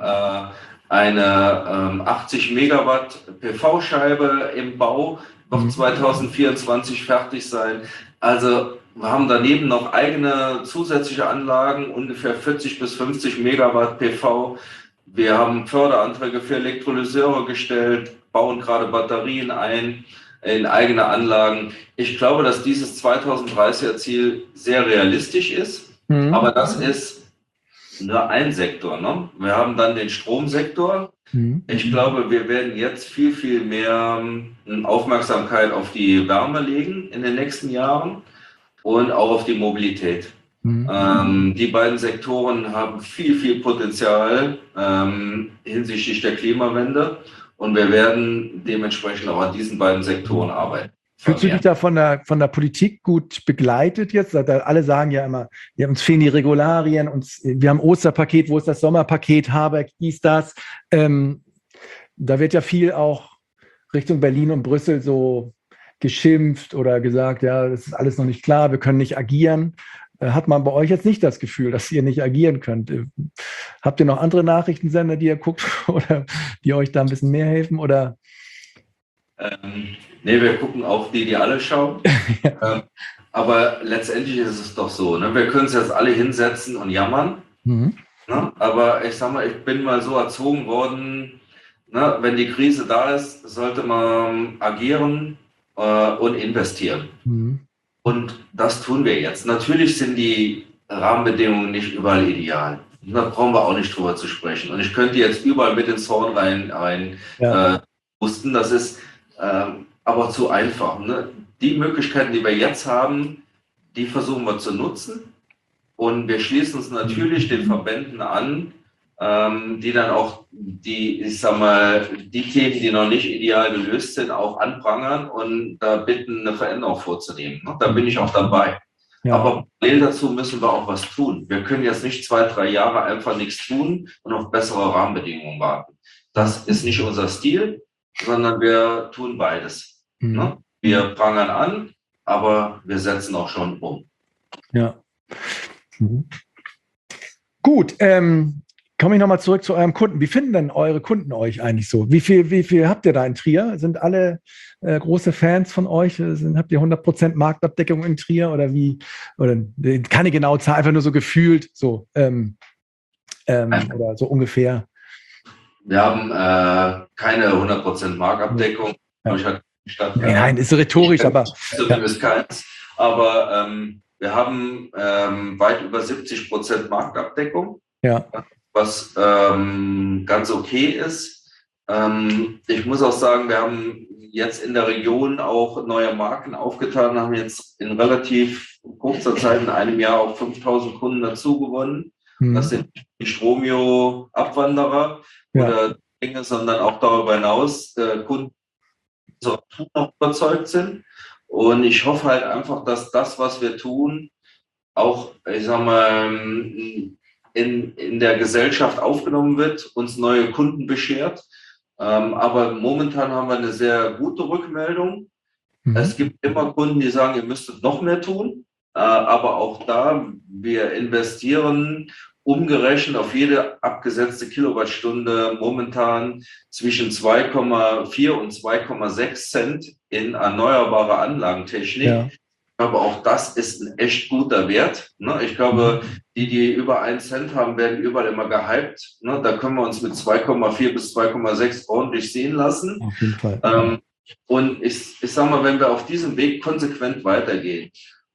eine 80 Megawatt PV-Scheibe im Bau, noch 2024 fertig sein. Also wir haben daneben noch eigene zusätzliche Anlagen, ungefähr 40 bis 50 Megawatt PV. Wir haben Förderanträge für Elektrolyseure gestellt, bauen gerade Batterien ein in eigene Anlagen. Ich glaube, dass dieses 2030er Ziel sehr realistisch ist, aber das ist nur ein Sektor, ne? Wir haben dann den Stromsektor. Ich glaube, wir werden jetzt viel, viel mehr Aufmerksamkeit auf die Wärme legen in den nächsten Jahren und auch auf die Mobilität. Die beiden Sektoren haben viel, viel Potenzial hinsichtlich der Klimawende und wir werden dementsprechend auch an diesen beiden Sektoren arbeiten. Fühlst du dich da von der Politik gut begleitet jetzt? Alle sagen ja immer, uns fehlen die Regularien, wir haben Osterpaket, wo ist das Sommerpaket, Habeck, das. Da wird ja viel auch Richtung Berlin und Brüssel so geschimpft oder gesagt, ja, das ist alles noch nicht klar, wir können nicht agieren. Hat man bei euch jetzt nicht das Gefühl, dass ihr nicht agieren könnt? Habt ihr noch andere Nachrichtensender, die ihr guckt oder die euch da ein bisschen mehr helfen? Oder? Nee, wir gucken auch die alle schauen. Aber letztendlich ist es doch so, ne? Wir können es jetzt alle hinsetzen und jammern. Ne? Aber ich sag mal, ich bin mal so erzogen worden, ne? Wenn die Krise da ist, sollte man agieren und investieren. Und das tun wir jetzt. Natürlich sind die Rahmenbedingungen nicht überall ideal. Da brauchen wir auch nicht drüber zu sprechen. Und ich könnte jetzt überall mit ins Horn rein husten. Das ist aber zu einfach. Ne? Die Möglichkeiten, die wir jetzt haben, die versuchen wir zu nutzen. Und wir schließen uns natürlich den Verbänden an, die dann auch die Themen, die noch nicht ideal gelöst sind, auch anprangern und da bitten, eine Veränderung vorzunehmen. Ne? Da bin ich auch dabei. Ja. Aber parallel dazu müssen wir auch was tun. Wir können jetzt nicht 2-3 Jahre einfach nichts tun und auf bessere Rahmenbedingungen warten. Das ist nicht unser Stil, sondern wir tun beides. Ne? Wir prangern an, aber wir setzen auch schon um. Ja. Gut, komme ich nochmal zurück zu eurem Kunden. Wie finden denn eure Kunden euch eigentlich so? Wie viel habt ihr da in Trier? Sind alle große Fans von euch? Habt ihr 100% Marktabdeckung in Trier oder wie? Oder keine genaue Zahl, einfach nur so gefühlt so oder so ungefähr? Wir haben keine 100% Marktabdeckung. Nein, ist rhetorisch, aber aber wir haben weit über 70% Marktabdeckung. Ja. Was ganz okay ist. Ich muss auch sagen, wir haben jetzt in der Region auch neue Marken aufgetan, haben jetzt in relativ kurzer Zeit, in einem Jahr, auch 5.000 Kunden dazu gewonnen. Das sind nicht die Stromio-Abwanderer oder Dinge, sondern auch darüber hinaus Kunden, die unserer Tool noch überzeugt sind. Und ich hoffe halt einfach, dass das, was wir tun, auch, ich sag mal, in der Gesellschaft aufgenommen wird, uns neue Kunden beschert. Aber momentan haben wir eine sehr gute Rückmeldung. Es gibt immer Kunden, die sagen, ihr müsstet noch mehr tun. Aber auch da, wir investieren umgerechnet auf jede abgesetzte Kilowattstunde momentan zwischen 2,4 und 2,6 Cent in erneuerbare Anlagentechnik. Ja. Aber auch das ist ein echt guter Wert. Ich glaube, die über 1 Cent haben, werden überall immer gehypt. Da können wir uns mit 2,4 bis 2,6 ordentlich sehen lassen. Auf jeden Fall. Und ich sage mal, wenn wir auf diesem Weg konsequent weitergehen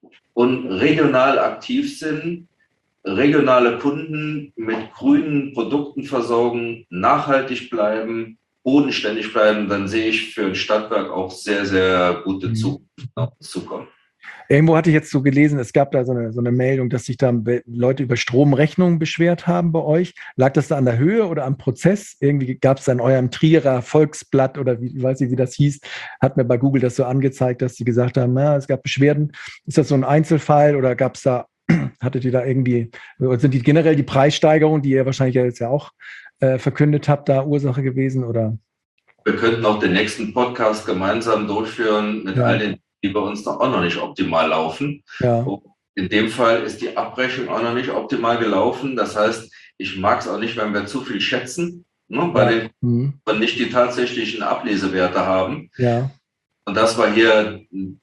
und regional aktiv sind, regionale Kunden mit grünen Produkten versorgen, nachhaltig bleiben, bodenständig bleiben, dann sehe ich für ein Stadtwerk auch sehr, sehr gute Zukunft auf uns zukommen. Irgendwo hatte ich jetzt so gelesen, es gab da so eine Meldung, dass sich da Leute über Stromrechnungen beschwert haben bei euch. Lag das da an der Höhe oder am Prozess? Irgendwie gab es da in eurem Trierer Volksblatt oder ich weiß nicht, wie das hieß, hat mir bei Google das so angezeigt, dass sie gesagt haben, ja, es gab Beschwerden. Ist das so ein Einzelfall oder gab es da, hattet ihr da irgendwie, sind die generell die Preissteigerungen, die ihr wahrscheinlich jetzt ja auch verkündet habt, da Ursache gewesen? Oder? Wir könnten auch den nächsten Podcast gemeinsam durchführen mit all den, die bei uns auch noch nicht optimal laufen. Ja. In dem Fall ist die Abrechnung auch noch nicht optimal gelaufen. Das heißt, ich mag es auch nicht, wenn wir zu viel schätzen, bei den und nicht die tatsächlichen Ablesewerte haben. Ja. Und das war hier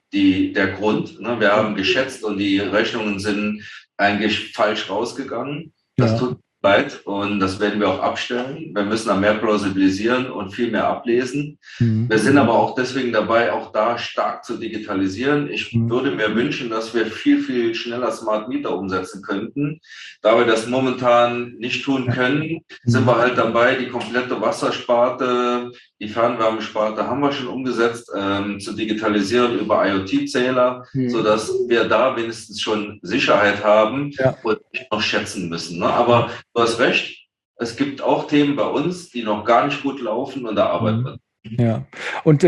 der Grund. Wir haben geschätzt und die Rechnungen sind eigentlich falsch rausgegangen. Das tut leid und das werden wir auch abstellen. Wir müssen da mehr plausibilisieren und viel mehr ablesen. Wir sind aber auch deswegen dabei, auch da stark zu digitalisieren. Ich würde mir wünschen, dass wir viel, viel schneller Smart Meter umsetzen könnten. Da wir das momentan nicht tun können, sind wir halt dabei, die komplette Wassersparte, die Fernwärmesparte haben wir schon umgesetzt, zu digitalisieren über IoT-Zähler, sodass wir da wenigstens schon Sicherheit haben und nicht noch schätzen müssen. Aber du hast recht, es gibt auch Themen bei uns, die noch gar nicht gut laufen und da arbeiten wir. Ja, und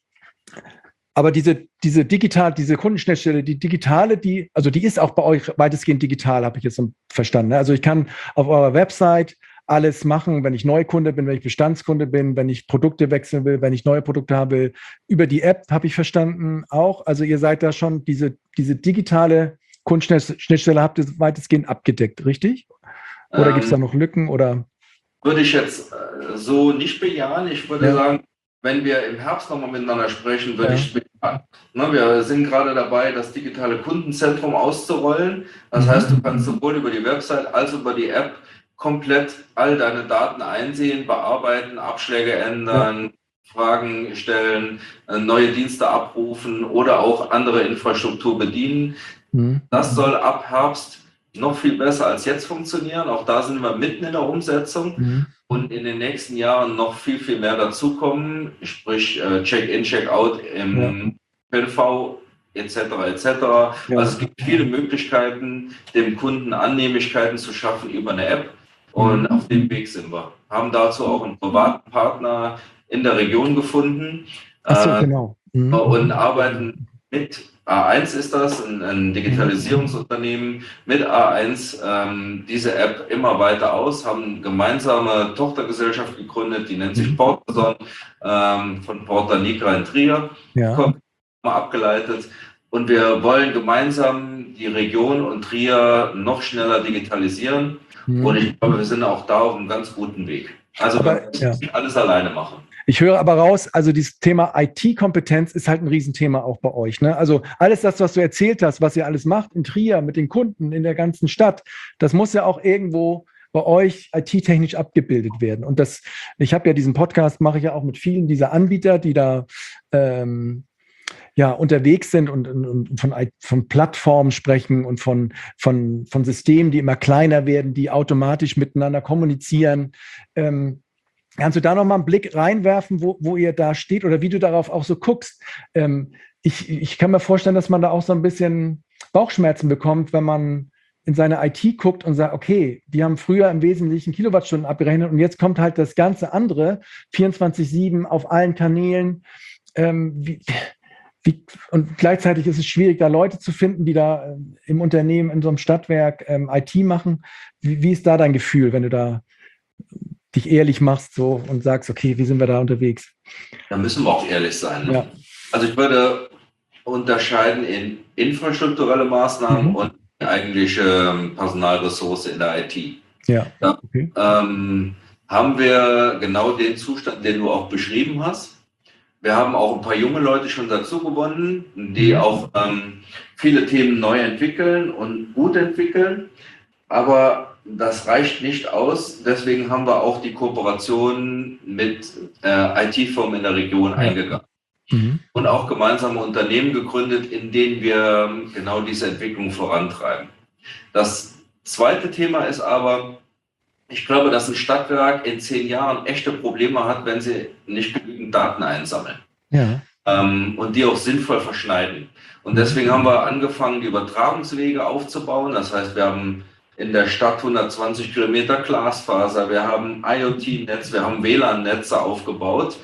aber diese Kundenschnittstelle, die digitale, die ist auch bei euch weitestgehend digital, habe ich jetzt verstanden. Also ich kann auf eurer Website alles machen, wenn ich Neukunde bin, wenn ich Bestandskunde bin, wenn ich Produkte wechseln will, wenn ich neue Produkte haben will. Über die App habe ich verstanden auch. Also ihr seid da schon, diese digitale Kundenschnittstelle habt ihr weitestgehend abgedeckt, richtig? Oder gibt es da noch Lücken? Oder? Würde ich jetzt so nicht bejahen. Ich würde sagen, wenn wir im Herbst nochmal miteinander sprechen, würde ich bejahen. Wir sind gerade dabei, das digitale Kundenzentrum auszurollen. Das heißt, du kannst sowohl über die Website als auch über die App komplett all deine Daten einsehen, bearbeiten, Abschläge ändern, Fragen stellen, neue Dienste abrufen oder auch andere Infrastruktur bedienen. Das soll ab Herbst noch viel besser als jetzt funktionieren. Auch da sind wir mitten in der Umsetzung und in den nächsten Jahren noch viel, viel mehr dazukommen, sprich Check-in, Check-out im ÖPNV etc. Also es gibt viele Möglichkeiten, dem Kunden Annehmlichkeiten zu schaffen über eine App und auf dem Weg sind wir. Haben dazu auch einen privaten Partner in der Region gefunden und arbeiten mit A1 ist das, ein Digitalisierungsunternehmen, mit A1 diese App immer weiter aus, haben eine gemeinsame Tochtergesellschaft gegründet, die nennt sich Portason, von Porta Nigra in Trier, kommt mal abgeleitet. Und wir wollen gemeinsam die Region und Trier noch schneller digitalisieren. Und ich glaube, wir sind auch da auf einem ganz guten Weg. Also wir müssen alles alleine machen. Ich höre aber raus, also dieses Thema IT-Kompetenz ist halt ein Riesenthema auch bei euch. Ne? Also alles das, was du erzählt hast, was ihr alles macht in Trier mit den Kunden in der ganzen Stadt, das muss ja auch irgendwo bei euch IT-technisch abgebildet werden. Und ich habe ja diesen Podcast, mache ich ja auch mit vielen dieser Anbieter, die da unterwegs sind und von Plattformen sprechen und von Systemen, die immer kleiner werden, die automatisch miteinander kommunizieren. Kannst du da nochmal einen Blick reinwerfen, wo ihr da steht oder wie du darauf auch so guckst? Ich kann mir vorstellen, dass man da auch so ein bisschen Bauchschmerzen bekommt, wenn man in seine IT guckt und sagt, okay, die haben früher im Wesentlichen Kilowattstunden abgerechnet und jetzt kommt halt das ganze andere, 24/7 auf allen Kanälen. Und gleichzeitig ist es schwierig, da Leute zu finden, die da im Unternehmen, in so einem Stadtwerk IT machen. Wie ist da dein Gefühl, wenn du da dich ehrlich machst so und sagst, okay, wie sind wir da unterwegs? Da müssen wir auch ehrlich sein. Ne? Ja. Also ich würde unterscheiden in infrastrukturelle Maßnahmen und eigentliche Personalressource in der IT. Ja. Da Okay. haben wir genau den Zustand, den du auch beschrieben hast. Wir haben auch ein paar junge Leute schon dazu gewonnen, die auch viele Themen neu entwickeln und gut entwickeln. Aber das reicht nicht aus. Deswegen haben wir auch die Kooperation mit IT-Firmen in der Region eingegangen. Und auch gemeinsame Unternehmen gegründet, in denen wir genau diese Entwicklung vorantreiben. Das zweite Thema ist aber, ich glaube, dass ein Stadtwerk in 10 Jahren echte Probleme hat, wenn sie nicht genügend Daten einsammeln. Ja. Und die auch sinnvoll verschneiden. Und deswegen haben wir angefangen, die Übertragungswege aufzubauen. Das heißt, wir haben in der Stadt 120 Kilometer Glasfaser, wir haben IoT-Netz, wir haben WLAN-Netze aufgebaut,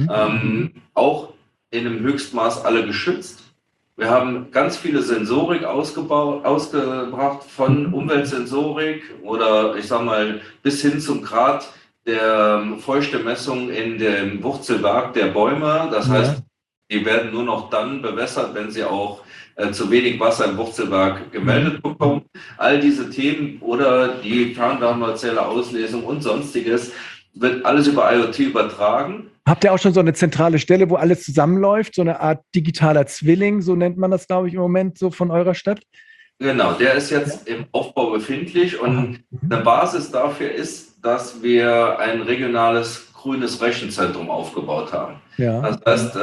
auch in einem Höchstmaß alle geschützt. Wir haben ganz viele Sensorik ausgebracht, von Umweltsensorik oder ich sag mal bis hin zum Grad der Feuchtemessung in dem Wurzelwerk der Bäume. Das heißt, die werden nur noch dann bewässert, wenn sie auch zu wenig Wasser im Wurzelwerk gemeldet bekommen. All diese Themen oder die Fernwärmezelle Auslesung und Sonstiges wird alles über IoT übertragen. Habt ihr auch schon so eine zentrale Stelle, wo alles zusammenläuft? So eine Art digitaler Zwilling, so nennt man das, glaube ich, im Moment so von eurer Stadt? Genau, der ist jetzt im Aufbau befindlich und eine Basis dafür ist, dass wir ein regionales grünes Rechenzentrum aufgebaut haben. Ja. Das heißt,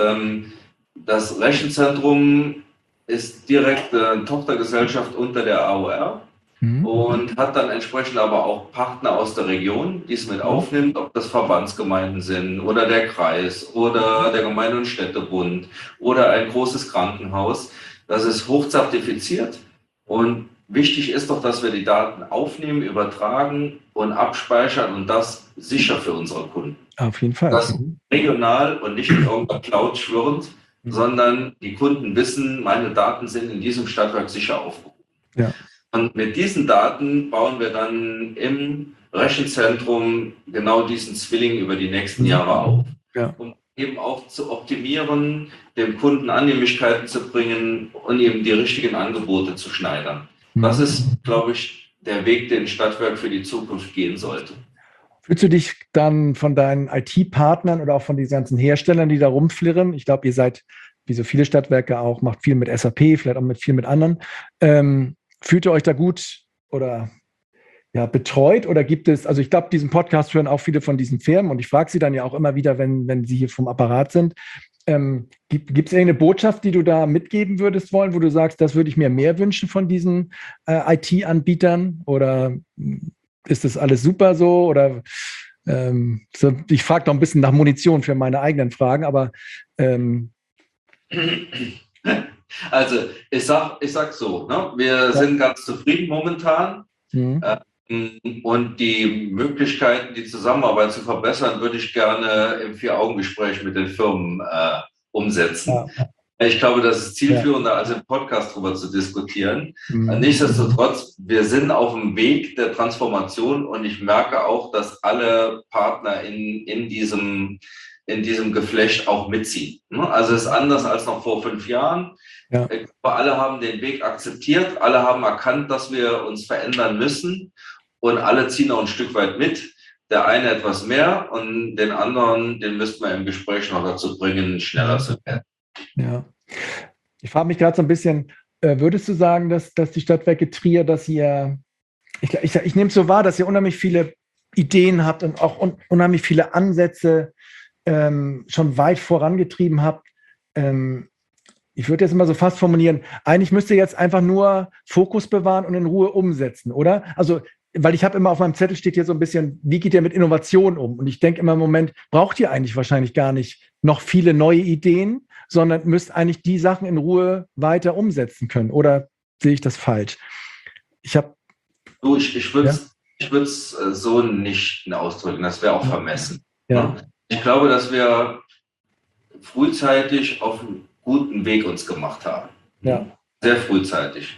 das Rechenzentrum ist direkt eine Tochtergesellschaft unter der AOR und hat dann entsprechend aber auch Partner aus der Region, die es mit aufnimmt, ob das Verbandsgemeinden sind oder der Kreis oder der Gemeinde- und Städtebund oder ein großes Krankenhaus. Das ist hochzertifiziert und wichtig ist doch, dass wir die Daten aufnehmen, übertragen und abspeichern und das sicher für unsere Kunden. Auf jeden Fall. Das regional und nicht in irgendeiner Cloud schwirrend, sondern die Kunden wissen, meine Daten sind in diesem Stadtwerk sicher aufgehoben. Ja. Und mit diesen Daten bauen wir dann im Rechenzentrum genau diesen Zwilling über die nächsten Jahre auf. Ja. Um eben auch zu optimieren, dem Kunden Annehmlichkeiten zu bringen und eben die richtigen Angebote zu schneidern. Das ist, glaube ich, der Weg, den Stadtwerk für die Zukunft gehen sollte. Fühlst du dich dann von deinen IT-Partnern oder auch von diesen ganzen Herstellern, die da rumflirren? Ich glaube, ihr seid, wie so viele Stadtwerke auch, macht viel mit SAP, vielleicht auch viel mit anderen. Fühlt ihr euch da gut oder betreut oder gibt es, also ich glaube, diesen Podcast hören auch viele von diesen Firmen und ich frage sie dann ja auch immer wieder, wenn sie hier vom Apparat sind. Gibt es irgendeine Botschaft, die du da mitgeben würdest wollen, wo du sagst, das würde ich mir mehr wünschen von diesen IT-Anbietern oder ist das alles super so? Oder ich frage noch ein bisschen nach Munition für meine eigenen Fragen, aber also ich sag so, ne? Wir sind ganz zufrieden momentan und die Möglichkeiten, die Zusammenarbeit zu verbessern, würde ich gerne im 4-Augen-Gespräch mit den Firmen umsetzen. Ja. Ich glaube, das ist zielführender, als im Podcast darüber zu diskutieren. Nichtsdestotrotz, wir sind auf dem Weg der Transformation und ich merke auch, dass alle Partner in diesem Geflecht auch mitziehen. Also es ist anders als noch vor 5 Jahren. Ja. Alle haben den Weg akzeptiert, alle haben erkannt, dass wir uns verändern müssen und alle ziehen auch ein Stück weit mit. Der eine etwas mehr und den anderen, den müssten wir im Gespräch noch dazu bringen, schneller zu werden. Ja, ich frage mich gerade so ein bisschen, würdest du sagen, dass die Stadtwerke Trier, dass ihr, ich nehme es so wahr, dass ihr unheimlich viele Ideen habt und auch unheimlich viele Ansätze schon weit vorangetrieben habt. Ich würde jetzt immer so fast formulieren, eigentlich müsst ihr jetzt einfach nur Fokus bewahren und in Ruhe umsetzen, oder? Also, weil ich habe immer auf meinem Zettel steht hier so ein bisschen, wie geht ihr mit Innovation um? Und ich denke immer im Moment, braucht ihr eigentlich wahrscheinlich gar nicht noch viele neue Ideen, sondern müsst eigentlich die Sachen in Ruhe weiter umsetzen können. Oder sehe ich das falsch? Ich habe Du, ich würde Ja, es ich würd's so nicht ausdrücken, das wäre auch vermessen. ja, Ne? Ich glaube, dass wir frühzeitig auf einen guten Weg uns gemacht haben. Ne? ja, Sehr frühzeitig.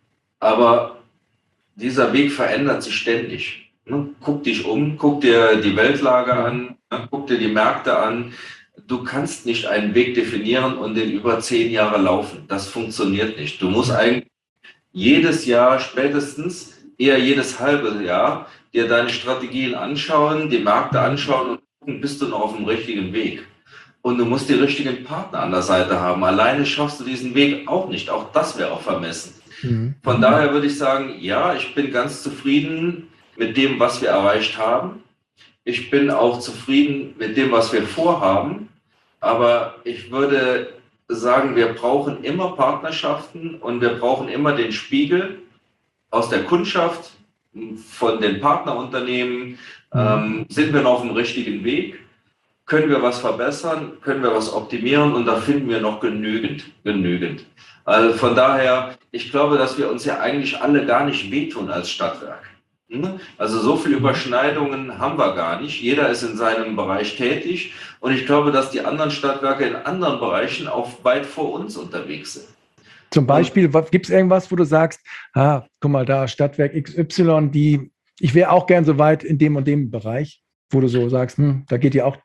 Aber dieser Weg verändert sich ständig. Ne? Guck dich um, guck dir die Weltlage ja, an, ne? Guck dir die Märkte an. Du kannst nicht einen Weg definieren und den über 10 Jahre laufen. Das funktioniert nicht. Du musst ja, eigentlich jedes Jahr, spätestens eher jedes halbe Jahr, dir deine Strategien anschauen, die Märkte mhm, anschauen und gucken, bist du noch auf dem richtigen Weg. Und du musst die richtigen Partner an der Seite haben. Alleine schaffst du diesen Weg auch nicht. Auch das wäre auch vermessen. mhm, Von daher würde ich sagen, ja, ich bin ganz zufrieden mit dem, was wir erreicht haben. Ich bin auch zufrieden mit dem, was wir vorhaben. Aber ich würde sagen, wir brauchen immer Partnerschaften und wir brauchen immer den Spiegel aus der Kundschaft, von den Partnerunternehmen. mhm. Sind wir noch auf dem richtigen Weg? Können wir was verbessern? Können wir was optimieren? Und da finden wir noch genügend. Also von daher, ich glaube, dass wir uns ja eigentlich alle gar nicht wehtun als Stadtwerk. Also so viele Überschneidungen haben wir gar nicht. Jeder ist in seinem Bereich tätig. Und ich glaube, dass die anderen Stadtwerke in anderen Bereichen auch weit vor uns unterwegs sind. Zum Und Beispiel, gibt es irgendwas, wo du sagst, guck mal, da Stadtwerk XY, ich wäre auch gern so weit in dem und dem Bereich, wo du so sagst, da geht dir auch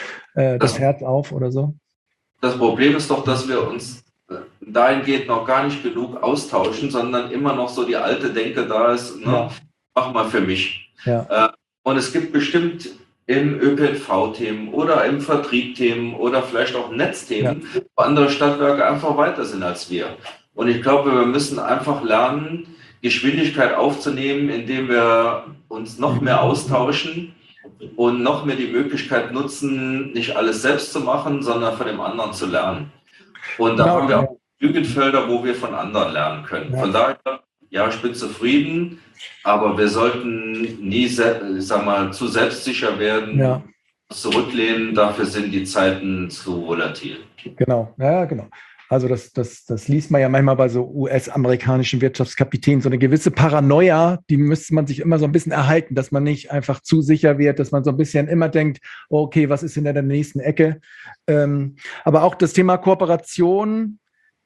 das Herz auf oder so? das Problem ist doch, dass wir uns dahingehend noch gar nicht genug austauschen, sondern immer noch so die alte Denke da ist, ne? Ja, Mach mal für mich. ja, Und es gibt bestimmt im ÖPNV-Themen oder im Vertrieb-Themen oder vielleicht auch Netzthemen, ja, wo andere Stadtwerke einfach weiter sind als wir. Und ich glaube, wir müssen einfach lernen, Geschwindigkeit aufzunehmen, indem wir uns noch mehr austauschen und noch mehr die Möglichkeit nutzen, nicht alles selbst zu machen, sondern von dem anderen zu lernen. Und da genau, haben wir ja, auch genügend Felder, wo wir von anderen lernen können. ja, Von daher, ja, ich bin zufrieden, aber wir sollten nie, ich sag mal, zu selbstsicher werden, ja, zurücklehnen. Dafür sind die Zeiten zu volatil. genau, ja, genau. Also das liest man ja manchmal bei so US-amerikanischen Wirtschaftskapitänen, so eine gewisse Paranoia, die müsste man sich immer so ein bisschen erhalten, dass man nicht einfach zu sicher wird, dass man so ein bisschen immer denkt, okay, was ist in der nächsten Ecke? Aber auch das Thema Kooperation,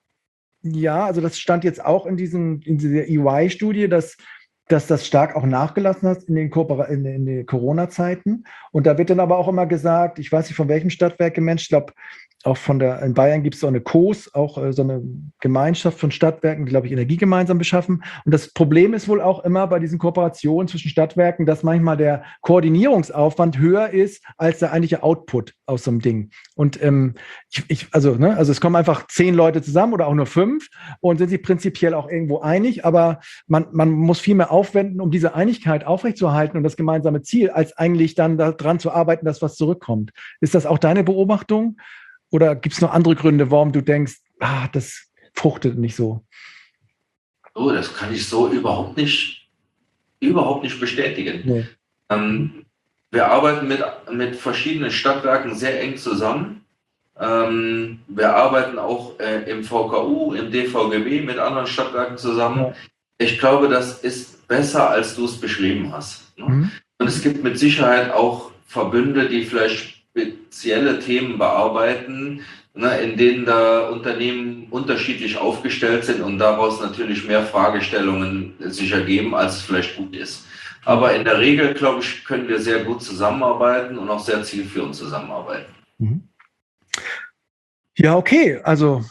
ja, also das stand jetzt auch in dieser EY-Studie, dass das stark auch nachgelassen hat in den Corona-Zeiten. Und da wird dann aber auch immer gesagt, ich weiß nicht von welchem Stadtwerk Mensch, ich glaube, auch in Bayern gibt es so eine COS, auch so eine Gemeinschaft von Stadtwerken, die, glaube ich, Energie gemeinsam beschaffen. Und das Problem ist wohl auch immer bei diesen Kooperationen zwischen Stadtwerken, dass manchmal der Koordinierungsaufwand höher ist als der eigentliche Output aus so einem Ding. Und also es kommen einfach 10 Leute zusammen oder auch nur 5 und sind sich prinzipiell auch irgendwo einig, aber man muss viel mehr aufwenden, um diese Einigkeit aufrechtzuerhalten und das gemeinsame Ziel, als eigentlich dann daran zu arbeiten, dass was zurückkommt. Ist das auch deine Beobachtung? Oder gibt es noch andere Gründe, warum du denkst, das fruchtet nicht so? Oh, das kann ich so überhaupt nicht bestätigen. Nee. Wir arbeiten mit verschiedenen Stadtwerken sehr eng zusammen. Wir arbeiten auch im VKU, im DVGW mit anderen Stadtwerken zusammen. Ja. Ich glaube, das ist besser, als du es beschrieben hast. Ne? Mhm. Und es gibt mit Sicherheit auch Verbünde, die vielleicht spezielle Themen bearbeiten, ne, in denen da Unternehmen unterschiedlich aufgestellt sind und daraus natürlich mehr Fragestellungen sich ergeben, als es vielleicht gut ist. Aber in der Regel, glaube ich, können wir sehr gut zusammenarbeiten und auch sehr zielführend zusammenarbeiten. Mhm. Ja, okay. Also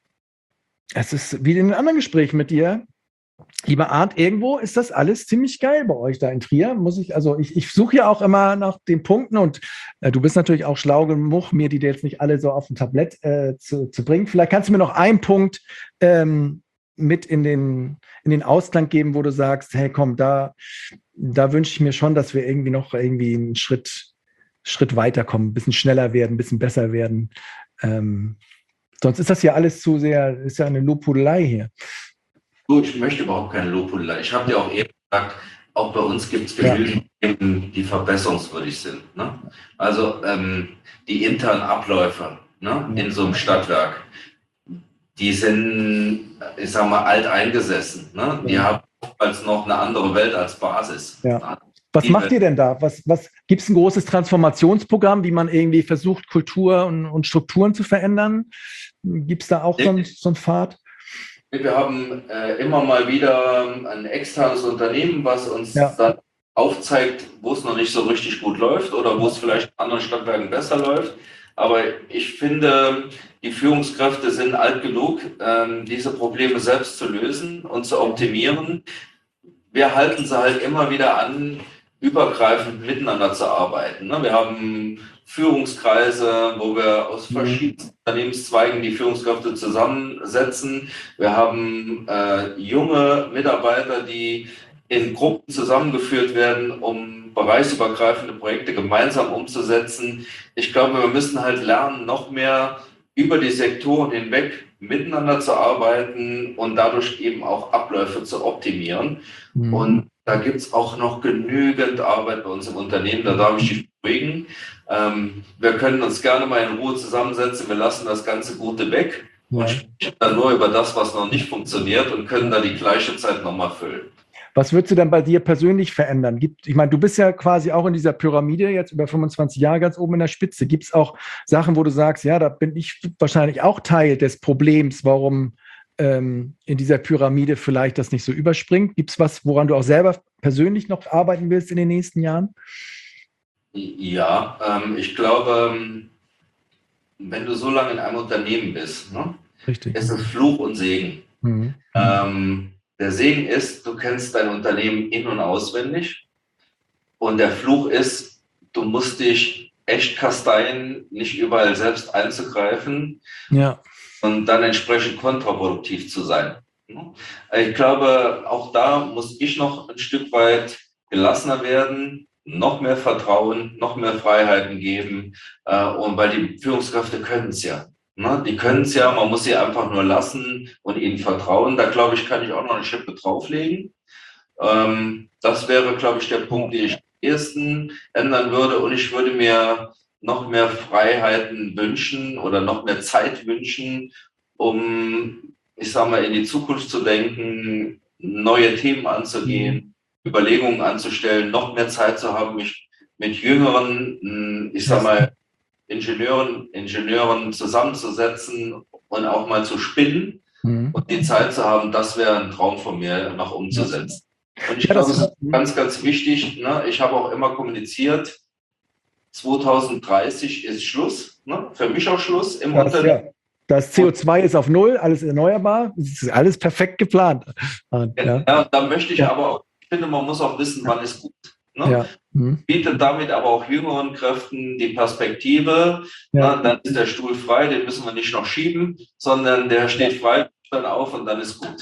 es ist wie in den anderen Gesprächen mit dir. Lieber Arndt, irgendwo ist das alles ziemlich geil bei euch da in Trier. Ich suche ja auch immer nach den Punkten und du bist natürlich auch schlau genug, mir die jetzt nicht alle so auf dem Tablett zu bringen. Vielleicht kannst du mir noch einen Punkt mit in den Ausklang geben, wo du sagst, hey komm, da wünsche ich mir schon, dass wir irgendwie einen Schritt weiterkommen, ein bisschen schneller werden, ein bisschen besser werden. Sonst ist das ja alles zu sehr, ist ja eine Lobhudelei hier. Gut, ich möchte überhaupt keine Lobhudelei. Ich habe dir auch eben gesagt, auch bei uns gibt es genügend Themen, die verbesserungswürdig sind. Ne? Also die internen Abläufe, ne, in so einem Stadtwerk, die sind, ich sag mal, alt eingesessen. Ne? Die haben als noch eine andere Welt als Basis. Ja. Was macht ihr denn da? Gibt es ein großes Transformationsprogramm, wie man irgendwie versucht, Kultur und Strukturen zu verändern? Gibt es da auch so einen Pfad? Wir haben immer mal wieder ein externes Unternehmen, was uns dann aufzeigt, wo es noch nicht so richtig gut läuft oder wo es vielleicht in anderen Stadtwerken besser läuft. Aber ich finde, die Führungskräfte sind alt genug, diese Probleme selbst zu lösen und zu optimieren. Wir halten sie halt immer wieder an, übergreifend miteinander zu arbeiten. Wir haben Führungskreise, wo wir aus verschiedenen Unternehmenszweigen die Führungskräfte zusammensetzen. Wir haben junge Mitarbeiter, die in Gruppen zusammengeführt werden, um bereichsübergreifende Projekte gemeinsam umzusetzen. Ich glaube, wir müssen halt lernen, noch mehr über die Sektoren hinweg miteinander zu arbeiten und dadurch eben auch Abläufe zu optimieren. Und da gibt es auch noch genügend Arbeit bei uns im Unternehmen, da darf ich dich beruhigen. Wir können uns gerne mal in Ruhe zusammensetzen, wir lassen das ganze Gute weg und sprechen dann nur über das, was noch nicht funktioniert und können da die gleiche Zeit nochmal füllen. Was würdest du denn bei dir persönlich verändern? Ich meine, du bist ja quasi auch in dieser Pyramide jetzt über 25 Jahre ganz oben in der Spitze. Gibt es auch Sachen, wo du sagst, ja, da bin ich wahrscheinlich auch Teil des Problems, warum in dieser Pyramide vielleicht das nicht so überspringt? Gibt es was, woran du auch selber persönlich noch arbeiten willst in den nächsten Jahren? Ja, ich glaube, wenn du so lange in einem Unternehmen bist, Richtig. Ist es Fluch und Segen. Der Segen ist, du kennst dein Unternehmen in- und auswendig. Und der Fluch ist, du musst dich echt kasteien, nicht überall selbst einzugreifen und dann entsprechend kontraproduktiv zu sein. Ich glaube, auch da muss ich noch ein Stück weit gelassener werden, noch mehr Vertrauen, noch mehr Freiheiten geben. Und weil die Führungskräfte können es ja. Die können es ja, man muss sie einfach nur lassen und ihnen vertrauen. Da, glaube ich, kann ich auch noch eine Schippe drauflegen. Das wäre, glaube ich, der Punkt, den ich am ehesten ändern würde. Und ich würde mir noch mehr Freiheiten wünschen oder noch mehr Zeit wünschen, um, ich sage mal, in die Zukunft zu denken, neue Themen anzugehen, Überlegungen anzustellen, noch mehr Zeit zu haben, mich mit jüngeren, ich sage mal, Ingenieuren zusammenzusetzen und auch mal zu spinnen und die Zeit zu haben, das wäre ein Traum von mir, noch umzusetzen. Und ich glaube, das ist ganz, ganz wichtig. Ich habe auch immer kommuniziert, 2030 ist Schluss, für mich auch Schluss im Unternehmen. Ja. Das CO2 ist auf Null, alles erneuerbar, es ist alles perfekt geplant. Ja, da möchte ich aber auch, ich finde, man muss auch wissen, wann ist gut. Bietet damit aber auch jüngeren Kräften die Perspektive, dann ist der Stuhl frei, den müssen wir nicht noch schieben, sondern der steht frei, dann auf und dann ist gut.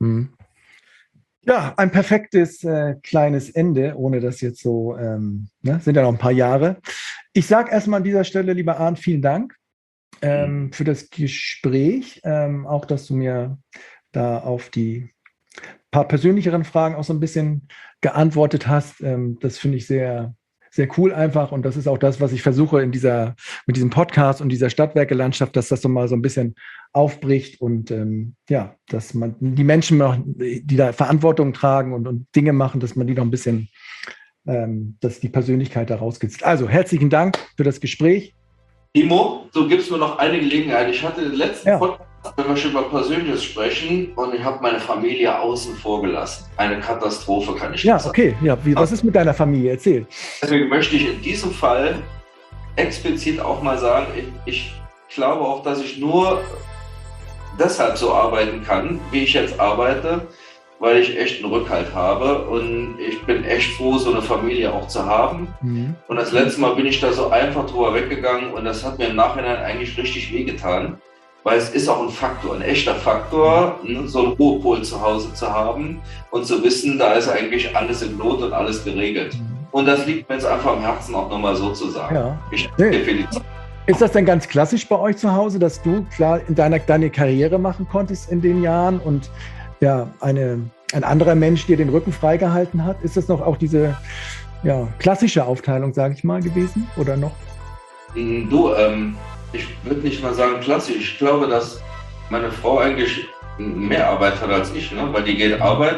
Ja, ein perfektes kleines Ende, ohne das jetzt so, sind ja noch ein paar Jahre. Ich sage erstmal an dieser Stelle, lieber Arndt, vielen Dank für das Gespräch, auch dass du mir da auf die paar persönlicheren Fragen auch so ein bisschen geantwortet hast. Das finde ich sehr, sehr cool einfach. Und das ist auch das, was ich versuche mit diesem Podcast und dieser Stadtwerke-Landschaft, dass das so mal so ein bisschen aufbricht und dass man die Menschen, die da Verantwortung tragen und Dinge machen, dass man die noch ein bisschen, dass die Persönlichkeit da rauskitzt. Also herzlichen Dank für das Gespräch. Timo, du gibst mir noch eine Gelegenheit. Ich hatte den letzten Podcast, wenn wir schon über Persönliches sprechen, und ich habe meine Familie außen vor gelassen. Eine Katastrophe, kann ich sagen. Ja, okay. Ja, was ist mit deiner Familie? Erzähl. Deswegen möchte ich in diesem Fall explizit auch mal sagen, ich glaube auch, dass ich nur deshalb so arbeiten kann, wie ich jetzt arbeite, weil ich echt einen Rückhalt habe und ich bin echt froh, so eine Familie auch zu haben. Und das letzte Mal bin ich da so einfach drüber weggegangen und das hat mir im Nachhinein eigentlich richtig wehgetan, weil es ist auch ein Faktor, ein echter Faktor, so einen Ruhepol zu Hause zu haben und zu wissen, da ist eigentlich alles in Not und alles geregelt. Und das liegt mir jetzt einfach am Herzen, auch nochmal so zu sagen. Ja. Ist das denn ganz klassisch bei euch zu Hause, dass du klar deine Karriere machen konntest in den Jahren und ein anderer Mensch dir den Rücken freigehalten hat? Ist das noch auch diese klassische Aufteilung, sage ich mal, gewesen oder noch? Du, ich würde nicht mal sagen klassisch. Ich glaube, dass meine Frau eigentlich mehr Arbeit hat als ich, weil die geht arbeiten,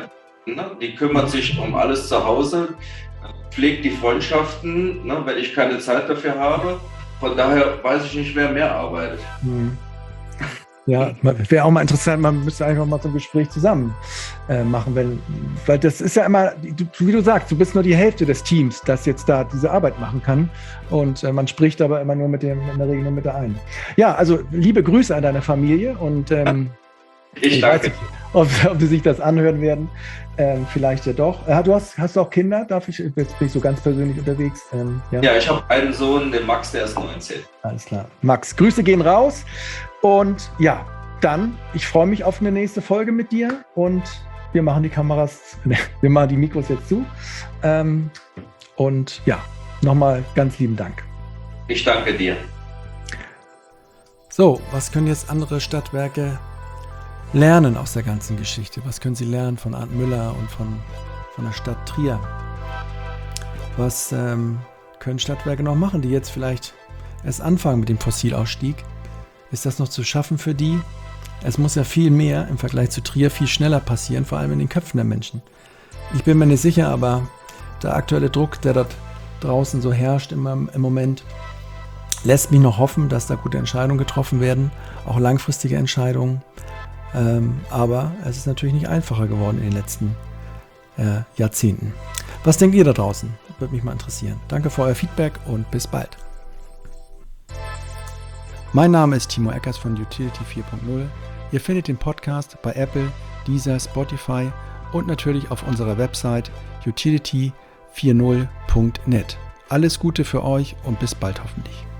ne? Die kümmert sich um alles zu Hause, pflegt die Freundschaften, ne? Wenn ich keine Zeit dafür habe. Von daher weiß ich nicht, wer mehr arbeitet. Ja, wäre auch mal interessant, man müsste einfach mal so ein Gespräch zusammen machen, weil das ist ja immer, wie du sagst, du bist nur die Hälfte des Teams, das jetzt da diese Arbeit machen kann, und man spricht aber immer nur in der Regel nur mit der einen. Ja, also liebe Grüße an deine Familie, und Ich danke. weiß nicht, ob sie sich das anhören werden, vielleicht ja doch. Hast du auch Kinder? Jetzt bin ich so ganz persönlich unterwegs. Ja, ich habe einen Sohn, den Max, der ist 19. Alles klar. Max, Grüße gehen raus. Und ja, dann, ich freue mich auf eine nächste Folge mit dir, und wir machen die Mikros jetzt zu. Und ja, nochmal ganz lieben Dank. Ich danke dir. So, was können jetzt andere Stadtwerke lernen aus der ganzen Geschichte? Was können sie lernen von Arndt Müller und von der Stadt Trier? Was können Stadtwerke noch machen, die jetzt vielleicht erst anfangen mit dem Fossilausstieg? Ist das noch zu schaffen für die? Es muss ja viel mehr im Vergleich zu Trier viel schneller passieren, vor allem in den Köpfen der Menschen. Ich bin mir nicht sicher, aber der aktuelle Druck, der dort draußen so herrscht im Moment, lässt mich noch hoffen, dass da gute Entscheidungen getroffen werden, auch langfristige Entscheidungen. Aber es ist natürlich nicht einfacher geworden in den letzten Jahrzehnten. Was denkt ihr da draußen? Würde mich mal interessieren. Danke für euer Feedback und bis bald. Mein Name ist Timo Eckers von Utility 4.0. Ihr findet den Podcast bei Apple, Deezer, Spotify und natürlich auf unserer Website utility40.net. Alles Gute für euch und bis bald hoffentlich.